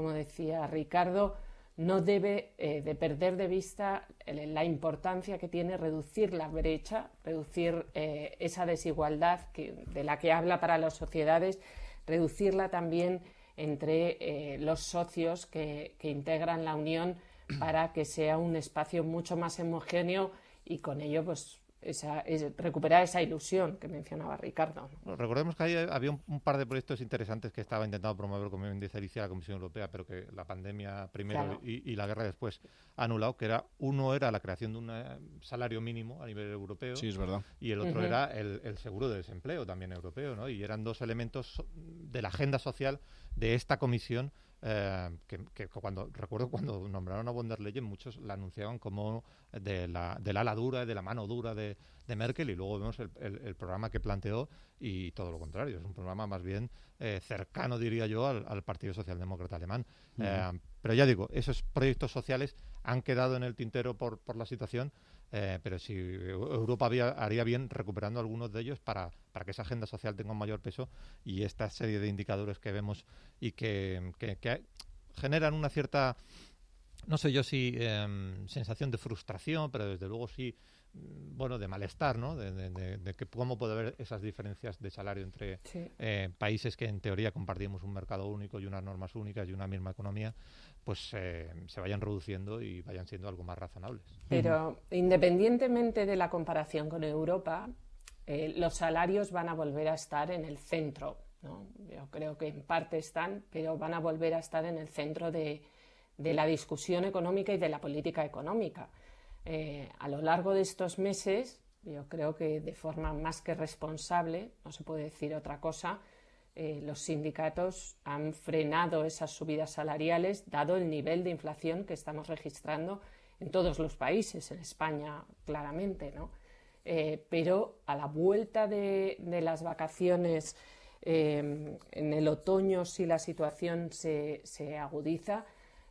Ricardo, no debe de perder de vista la importancia que tiene reducir la brecha, reducir esa desigualdad de la que habla para las sociedades, reducirla también entre los socios que integran la Unión, para que sea un espacio mucho más homogéneo y con ello pues recuperar esa ilusión que mencionaba Ricardo. Bueno, recordemos que ahí había un par de proyectos interesantes que estaba intentando promover, como bien dice Alicia, la Comisión Europea, pero que la pandemia primero, claro, y la guerra después ha anulado, que uno era la creación de un salario mínimo a nivel europeo. Sí, es verdad. Y el otro era el seguro de desempleo, también europeo, ¿no? Y eran dos elementos de la agenda social de esta comisión, que recuerdo cuando nombraron a von der Leyen, muchos la anunciaban como del ala dura, de la mano dura de Merkel, y luego vemos el programa que planteó y todo lo contrario, es un programa más bien cercano, diría yo, al Partido Socialdemócrata alemán. Pero ya digo, esos proyectos sociales han quedado en el tintero por la situación, pero si Europa haría bien recuperando algunos de ellos para que esa agenda social tenga un mayor peso, y esta serie de indicadores que vemos y que generan una cierta, no sé yo si sensación de frustración, pero desde luego sí, bueno, de malestar, ¿no? De que cómo puede haber esas diferencias de salario entre países que en teoría compartimos un mercado único y unas normas únicas y una misma economía, pues se vayan reduciendo y vayan siendo algo más razonables. Pero independientemente de la comparación con Europa, los salarios van a volver a estar en el centro, ¿no? Yo creo que en parte están, pero van a volver a estar en el centro de la discusión económica y de la política económica. A lo largo de estos meses, yo creo que de forma más que responsable, no se puede decir otra cosa, los sindicatos han frenado esas subidas salariales dado el nivel de inflación que estamos registrando en todos los países, en España claramente, ¿no? Pero a la vuelta de las vacaciones, en el otoño, si la situación se agudiza,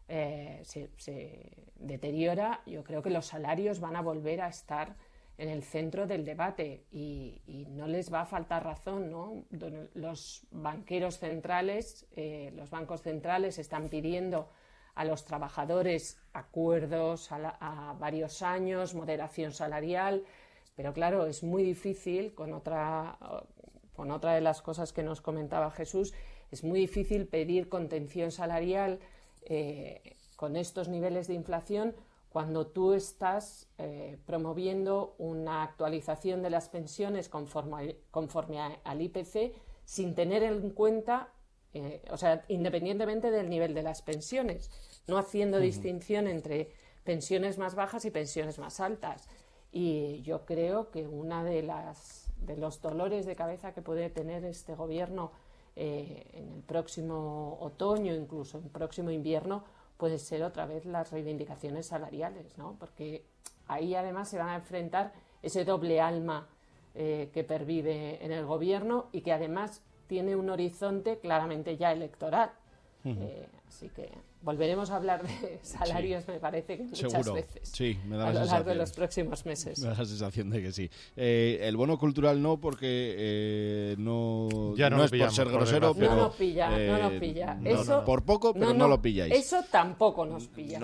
se deteriora, yo creo que los salarios van a volver a estar en el centro del debate y no les va a faltar razón, ¿no? Los banqueros centrales, los bancos centrales están pidiendo a los trabajadores acuerdos a varios años, moderación salarial, pero claro, es muy difícil, con otra de las cosas que nos comentaba Jesús, es muy difícil pedir contención salarial con estos niveles de inflación cuando tú estás promoviendo una actualización de las pensiones conforme al IPC sin tener en cuenta, o sea, independientemente del nivel de las pensiones, no haciendo distinción entre pensiones más bajas y pensiones más altas. Y yo creo que una de los dolores de cabeza que puede tener este gobierno en el próximo otoño, incluso en el próximo invierno, puede ser otra vez las reivindicaciones salariales, ¿no? Porque ahí además se van a enfrentar ese doble alma que pervive en el gobierno y que además tiene un horizonte claramente ya electoral. Así que volveremos a hablar de salarios, sí, me parece que muchas veces, sí, me da a la lo sensación, largo de los próximos meses. Me da la sensación de que sí. El bono cultural no, porque no es por ser grosero, pero... No nos pilla. Eso, por poco, pero no lo pilláis. Eso tampoco nos pilla.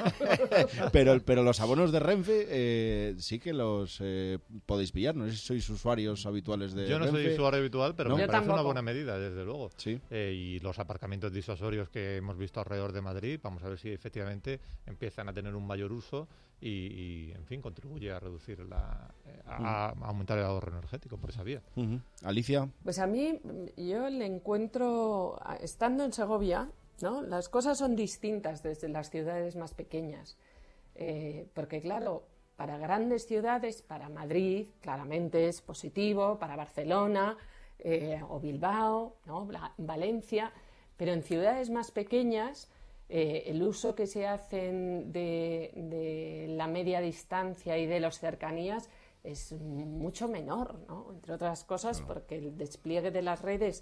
Pero los abonos de Renfe sí que los podéis pillar. No sé si sois usuarios habituales de Yo no Renfe. soy usuario habitual, pero me parece una buena medida, desde luego. Sí. Y los aparcamientos disuasorios que hemos visto alrededor de Madrid, vamos a ver si efectivamente empiezan a tener un mayor uso y en fin, contribuye a reducir a aumentar el ahorro energético por esa vía. Alicia. Pues a mí, yo le encuentro, estando en Segovia, ¿no? Las cosas son distintas desde las ciudades más pequeñas, porque claro, para grandes ciudades, para Madrid, claramente es positivo, para Barcelona o Bilbao, ¿no? Valencia, pero en ciudades más pequeñas el uso que se hacen de la media distancia y de las cercanías es mucho menor, ¿no? Entre otras cosas porque el despliegue de las redes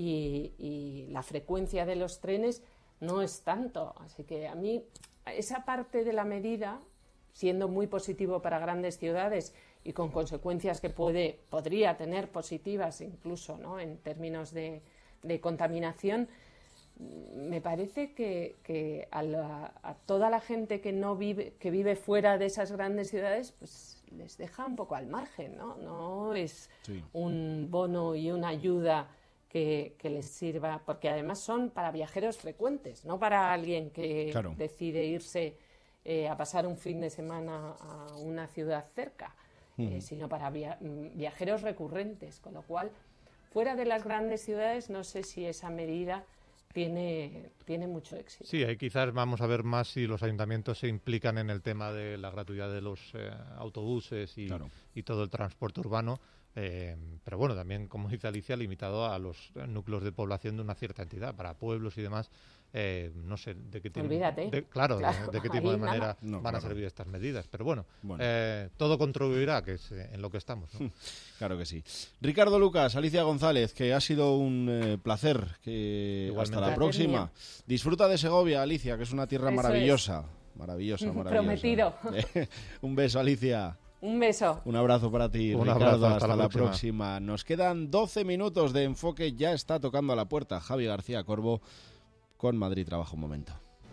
y la frecuencia de los trenes no es tanto. Así que a mí esa parte de la medida, siendo muy positivo para grandes ciudades y con consecuencias que podría tener positivas incluso, ¿no? En términos de contaminación, me parece que a toda la gente que vive fuera de esas grandes ciudades, pues les deja un poco al margen, ¿no? No es un bono y una ayuda que les sirva, porque además son para viajeros frecuentes, no para alguien que decide irse a pasar un fin de semana a una ciudad cerca, sino para viajeros recurrentes, con lo cual, fuera de las grandes ciudades, no sé si esa medida tiene mucho éxito. Sí, ahí quizás vamos a ver más si los ayuntamientos se implican en el tema de la gratuidad de los autobuses y todo el transporte urbano, pero bueno, también, como dice Alicia, limitado a los núcleos de población de una cierta entidad. Para pueblos y demás, no sé de qué tipo, de qué tipo de manera van a servir estas medidas, pero bueno. Todo contribuirá, que es en lo que estamos, ¿no? Claro que sí. Ricardo Lucas, Alicia González, que ha sido un placer. Hasta la próxima. Disfruta de Segovia, Alicia, que es una tierra maravillosa. Maravillosa. Prometido. Un beso, Alicia. Un beso. Un abrazo para ti, Un Ricardo. abrazo, hasta la próxima. Nos quedan 12 minutos de enfoque. Ya está tocando a la puerta Javi García Corbo con Madrid Trabaja un Momento.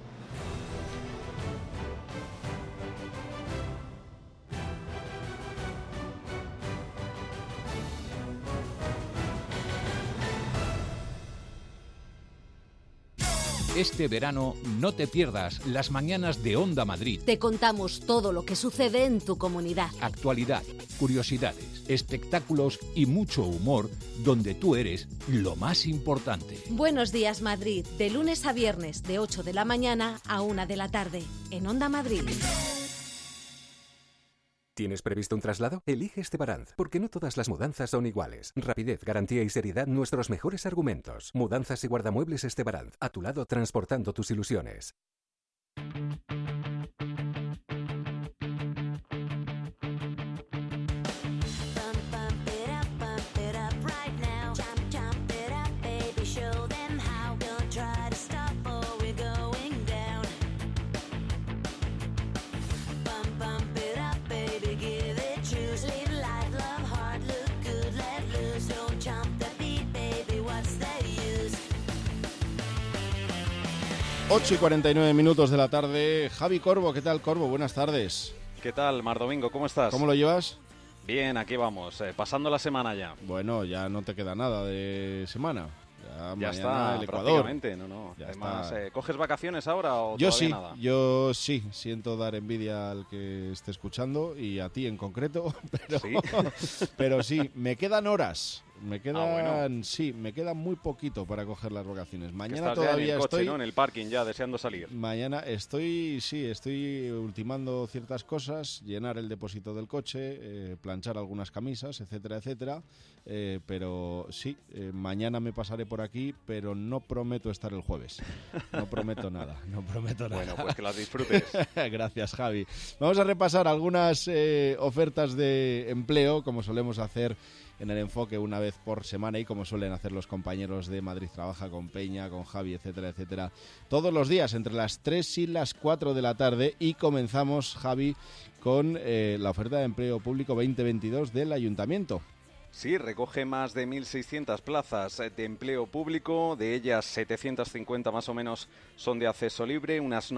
Este verano no te pierdas las mañanas de Onda Madrid. Te contamos todo lo que sucede en tu comunidad. Actualidad, curiosidades, espectáculos y mucho humor, donde tú eres lo más importante. Buenos días, Madrid, de lunes a viernes, de 8 de la mañana a 1 de la tarde, en Onda Madrid. ¿Tienes previsto un traslado? Elige Estebaranz, porque no todas las mudanzas son iguales. Rapidez, garantía y seriedad, nuestros mejores argumentos. Mudanzas y guardamuebles Estebaranz, a tu lado transportando tus ilusiones. Ocho y 49 minutos de la tarde. Javi Corbo, ¿qué tal, Corbo? Buenas tardes. ¿Qué tal, Mar Domingo? ¿Cómo estás? ¿Cómo lo llevas? Bien, aquí vamos, pasando la semana ya. Bueno, ya no te queda nada de semana. Ya está, el Ecuador. Prácticamente, no. Ya Además, está. ¿coges vacaciones ahora o yo todavía sí, nada? Yo sí, siento dar envidia al que esté escuchando y a ti en concreto, pero ¿Sí? Pero sí, me quedan horas. Me quedan, bueno. Sí, me queda muy poquito para coger las vacaciones. Mañana estás todavía ya en el coche, estoy, ¿no? En el parking ya deseando salir. Mañana estoy ultimando ciertas cosas, llenar el depósito del coche, planchar algunas camisas, etcétera, etcétera. Pero sí, mañana me pasaré por aquí, pero no prometo estar el jueves. No prometo nada. Bueno, pues que las disfrutes. Gracias, Javi. Vamos a repasar algunas ofertas de empleo, como solemos hacer en el enfoque una vez por semana y como suelen hacer los compañeros de Madrid Trabaja con Peña, con Javi, etcétera, etcétera, todos los días entre las 3 y las 4 de la tarde. Y comenzamos, Javi, con la oferta de empleo público 2022 del Ayuntamiento. Sí, recoge más de 1.600 plazas de empleo público, de ellas 750 más o menos son de acceso libre, unas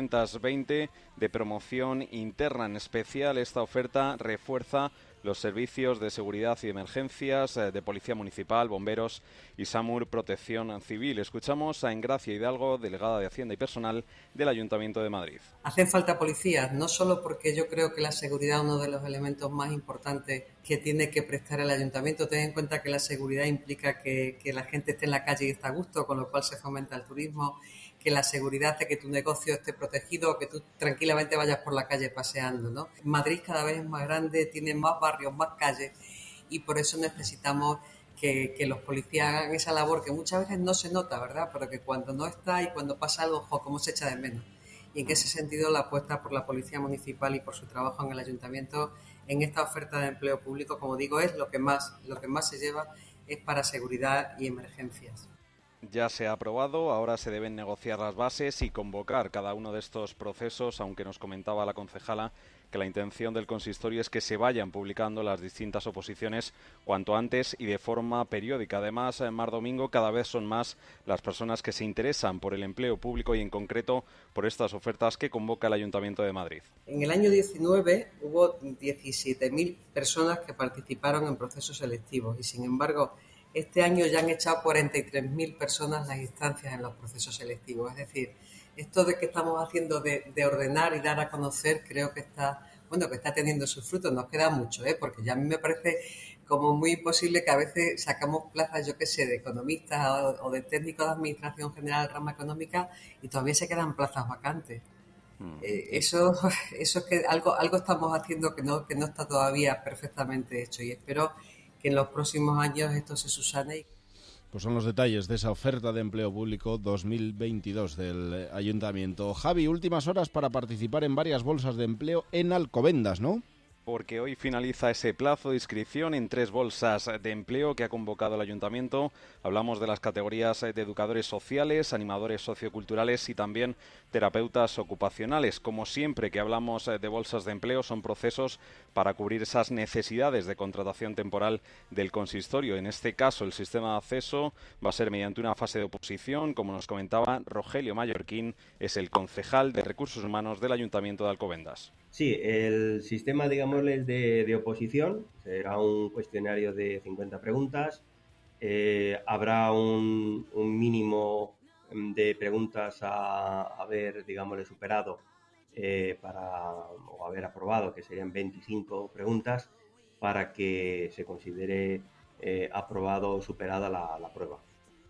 920 de promoción interna. En especial, esta oferta refuerza los servicios de seguridad y emergencias de Policía Municipal, Bomberos y SAMUR Protección Civil. Escuchamos a Engracia Hidalgo, delegada de Hacienda y Personal del Ayuntamiento de Madrid. Hacen falta policías, no solo porque yo creo que la seguridad es uno de los elementos más importantes que tiene que prestar el Ayuntamiento. Ten en cuenta que la seguridad implica que la gente esté en la calle y esté a gusto, con lo cual se fomenta el turismo, que la seguridad hace que tu negocio esté protegido, que tú tranquilamente vayas por la calle paseando, ¿no? Madrid cada vez es más grande, tiene más barrios, más calles, y por eso necesitamos que los policías hagan esa labor que muchas veces no se nota, ¿verdad? Pero que cuando no está y cuando pasa algo, cómo se echa de menos. Y en ese sentido, la apuesta por la Policía Municipal y por su trabajo en el Ayuntamiento en esta oferta de empleo público, como digo, es lo que más se lleva es para seguridad y emergencias. Ya se ha aprobado, ahora se deben negociar las bases y convocar cada uno de estos procesos, aunque nos comentaba la concejala que la intención del consistorio es que se vayan publicando las distintas oposiciones cuanto antes y de forma periódica. Además, Mar Domingo, cada vez son más las personas que se interesan por el empleo público y en concreto por estas ofertas que convoca el Ayuntamiento de Madrid. En el año 19 hubo 17.000 personas que participaron en procesos selectivos y, sin embargo, este año ya han echado 43.000 personas las instancias en los procesos selectivos. Es decir, esto de que estamos haciendo de ordenar y dar a conocer, creo que está teniendo sus frutos. Nos queda mucho, porque ya a mí me parece como muy imposible que a veces sacamos plazas, yo qué sé, de economistas o de técnicos de administración general, rama económica, y todavía se quedan plazas vacantes. Eso es que algo estamos haciendo que no está todavía perfectamente hecho, y espero que en los próximos años esto se subsane. Pues son los detalles de esa oferta de empleo público 2022 del Ayuntamiento. Javi, últimas horas para participar en varias bolsas de empleo en Alcobendas, ¿no? Porque hoy finaliza ese plazo de inscripción en 3 bolsas de empleo que ha convocado el Ayuntamiento. Hablamos de las categorías de educadores sociales, animadores socioculturales y también terapeutas ocupacionales. Como siempre que hablamos de bolsas de empleo, son procesos para cubrir esas necesidades de contratación temporal del consistorio. En este caso, el sistema de acceso va a ser mediante una fase de oposición. Como nos comentaba, Rogelio Mallorquín es el concejal de Recursos Humanos del Ayuntamiento de Alcobendas. Sí, el sistema, digamos, es de oposición. Será un cuestionario de 50 preguntas. Habrá un mínimo de preguntas a haber, digamos, superado o haber aprobado, que serían 25 preguntas, para que se considere aprobado o superada la prueba.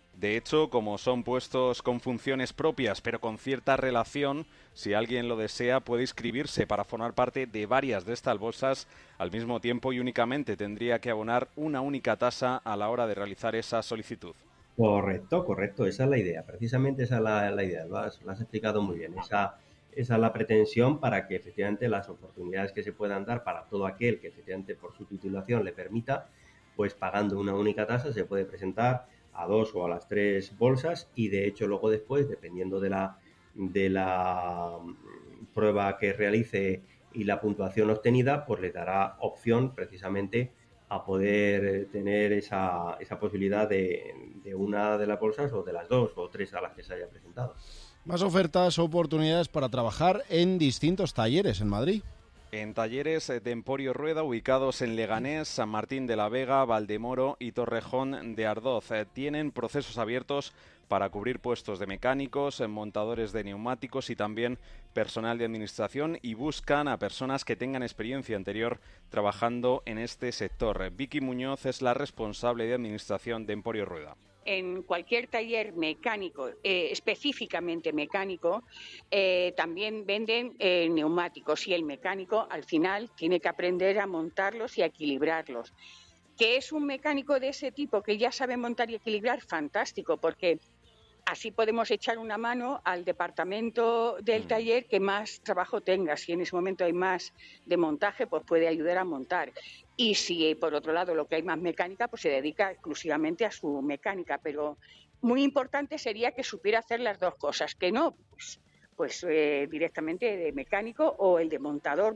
De hecho, como son puestos con funciones propias, pero con cierta relación, si alguien lo desea, puede inscribirse para formar parte de varias de estas bolsas al mismo tiempo y únicamente tendría que abonar una única tasa a la hora de realizar esa solicitud. Correcto, esa es la idea, precisamente esa es la idea, lo has explicado muy bien, esa es la pretensión para que efectivamente las oportunidades que se puedan dar para todo aquel que efectivamente por su titulación le permita, pues pagando una única tasa se puede presentar a 2 o a las 3 bolsas y de hecho luego después, dependiendo de la prueba que realice y la puntuación obtenida, pues le dará opción precisamente a poder tener esa posibilidad de una de las bolsas o de las 2 o 3 a las que se haya presentado. Más ofertas o oportunidades para trabajar en distintos talleres en Madrid. En talleres de Emporio Rueda ubicados en Leganés, San Martín de la Vega, Valdemoro y Torrejón de Ardoz. Tienen procesos abiertos para cubrir puestos de mecánicos, montadores de neumáticos y también personal de administración y buscan a personas que tengan experiencia anterior trabajando en este sector. Vicky Muñoz es la responsable de administración de Emporio Rueda. En cualquier taller mecánico, específicamente mecánico, también venden neumáticos y el mecánico al final tiene que aprender a montarlos y a equilibrarlos. ¿Que es un mecánico de ese tipo que ya sabe montar y equilibrar? Fantástico, porque así podemos echar una mano al departamento del taller que más trabajo tenga. Si en ese momento hay más de montaje, pues puede ayudar a montar. Y si, por otro lado, lo que hay más mecánica, pues se dedica exclusivamente a su mecánica. Pero muy importante sería que supiera hacer las dos cosas. Que no, pues directamente de mecánico o el de montador.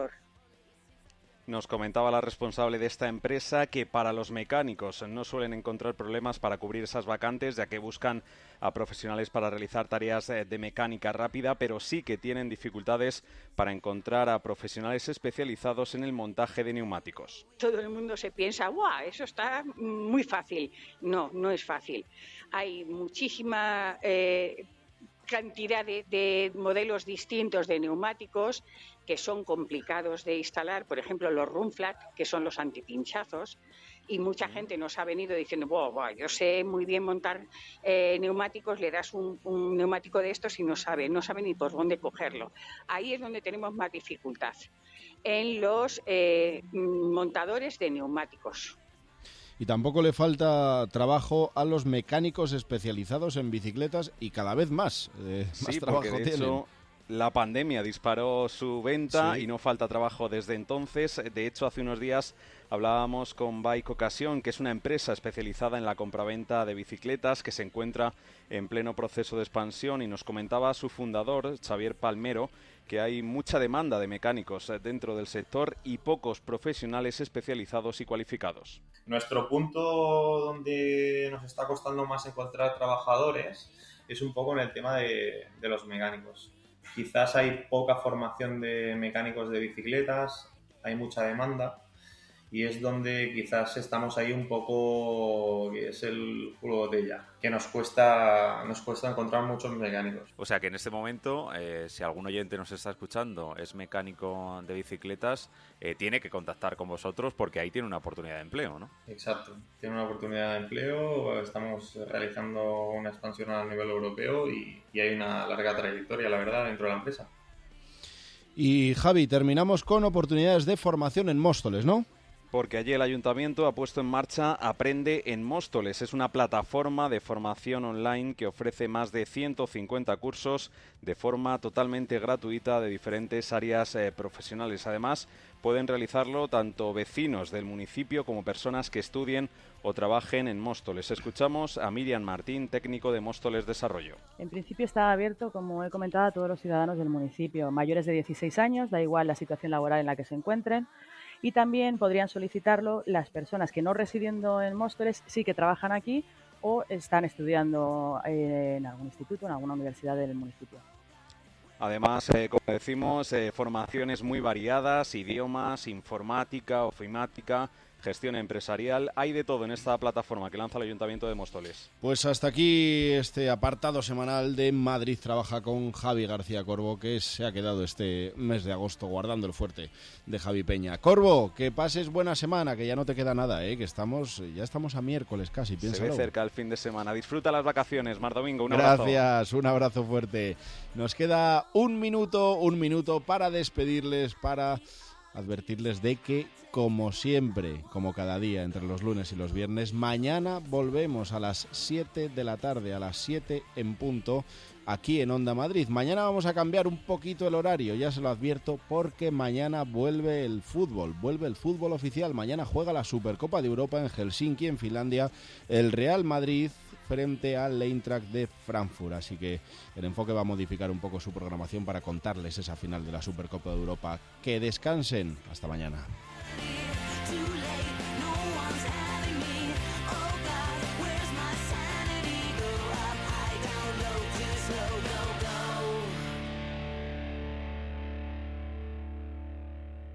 Nos comentaba la responsable de esta empresa que para los mecánicos no suelen encontrar problemas para cubrir esas vacantes, ya que buscan a profesionales para realizar tareas de mecánica rápida, pero sí que tienen dificultades para encontrar a profesionales especializados en el montaje de neumáticos. Todo el mundo se piensa, ¡guau! Eso está muy fácil. No, no es fácil. Hay muchísima cantidad de modelos distintos de neumáticos que son complicados de instalar, por ejemplo los run flat, que son los antipinchazos, y mucha gente nos ha venido diciendo, yo sé muy bien montar neumáticos, le das un neumático de estos y no sabe ni por dónde cogerlo. Ahí es donde tenemos más dificultad, en los montadores de neumáticos. Y tampoco le falta trabajo a los mecánicos especializados en bicicletas y cada vez más, más trabajo porque de tienen. Hecho, la pandemia disparó su venta y no falta trabajo desde entonces. De hecho, hace unos días hablábamos con Bike Ocasión, que es una empresa especializada en la compraventa de bicicletas que se encuentra en pleno proceso de expansión y nos comentaba su fundador, Xavier Palmero, que hay mucha demanda de mecánicos dentro del sector y pocos profesionales especializados y cualificados. Nuestro punto donde nos está costando más encontrar trabajadores es un poco en el tema de los mecánicos. Quizás hay poca formación de mecánicos de bicicletas, hay mucha demanda y es donde quizás estamos ahí un poco, que es el culo de botella, que nos cuesta encontrar muchos mecánicos. O sea que en este momento, si algún oyente nos está escuchando, es mecánico de bicicletas, tiene que contactar con vosotros porque ahí tiene una oportunidad de empleo, ¿no? Exacto, tiene una oportunidad de empleo, estamos realizando una expansión a nivel europeo y hay una larga trayectoria, la verdad, dentro de la empresa. Y Javi, terminamos con oportunidades de formación en Móstoles, ¿no? Porque allí el Ayuntamiento ha puesto en marcha Aprende en Móstoles. Es una plataforma de formación online que ofrece más de 150 cursos de forma totalmente gratuita de diferentes áreas profesionales. Además, pueden realizarlo tanto vecinos del municipio como personas que estudien o trabajen en Móstoles. Escuchamos a Miriam Martín, técnico de Móstoles Desarrollo. En principio está abierto, como he comentado, a todos los ciudadanos del municipio, mayores de 16 años, da igual la situación laboral en la que se encuentren. Y también podrían solicitarlo las personas que no residiendo en Móstoles sí que trabajan aquí o están estudiando en algún instituto, en alguna universidad del municipio. Además, como decimos, formaciones muy variadas, idiomas, informática, ofimática, gestión empresarial. Hay de todo en esta plataforma que lanza el Ayuntamiento de Móstoles. Pues hasta aquí este apartado semanal de Madrid Trabaja con Javi García Corbo, que se ha quedado este mes de agosto guardando el fuerte de Javi Peña. Corbo, que pases buena semana, que ya no te queda nada, que ya estamos a miércoles casi, piénsalo. Se ve cerca el fin de semana. Disfruta las vacaciones, Mar Domingo. Un abrazo. Gracias, un abrazo fuerte. Nos queda un minuto para despedirles, para advertirles de que, como siempre, como cada día, entre los lunes y los viernes, mañana volvemos a las 7 de la tarde, a las 7 en punto, aquí en Onda Madrid. Mañana vamos a cambiar un poquito el horario, ya se lo advierto, porque mañana vuelve el fútbol oficial. Mañana juega la Supercopa de Europa en Helsinki, en Finlandia, el Real Madrid frente al Eintracht de Frankfurt. Así que el Enfoque va a modificar un poco su programación para contarles esa final de la Supercopa de Europa. Que descansen. Hasta mañana.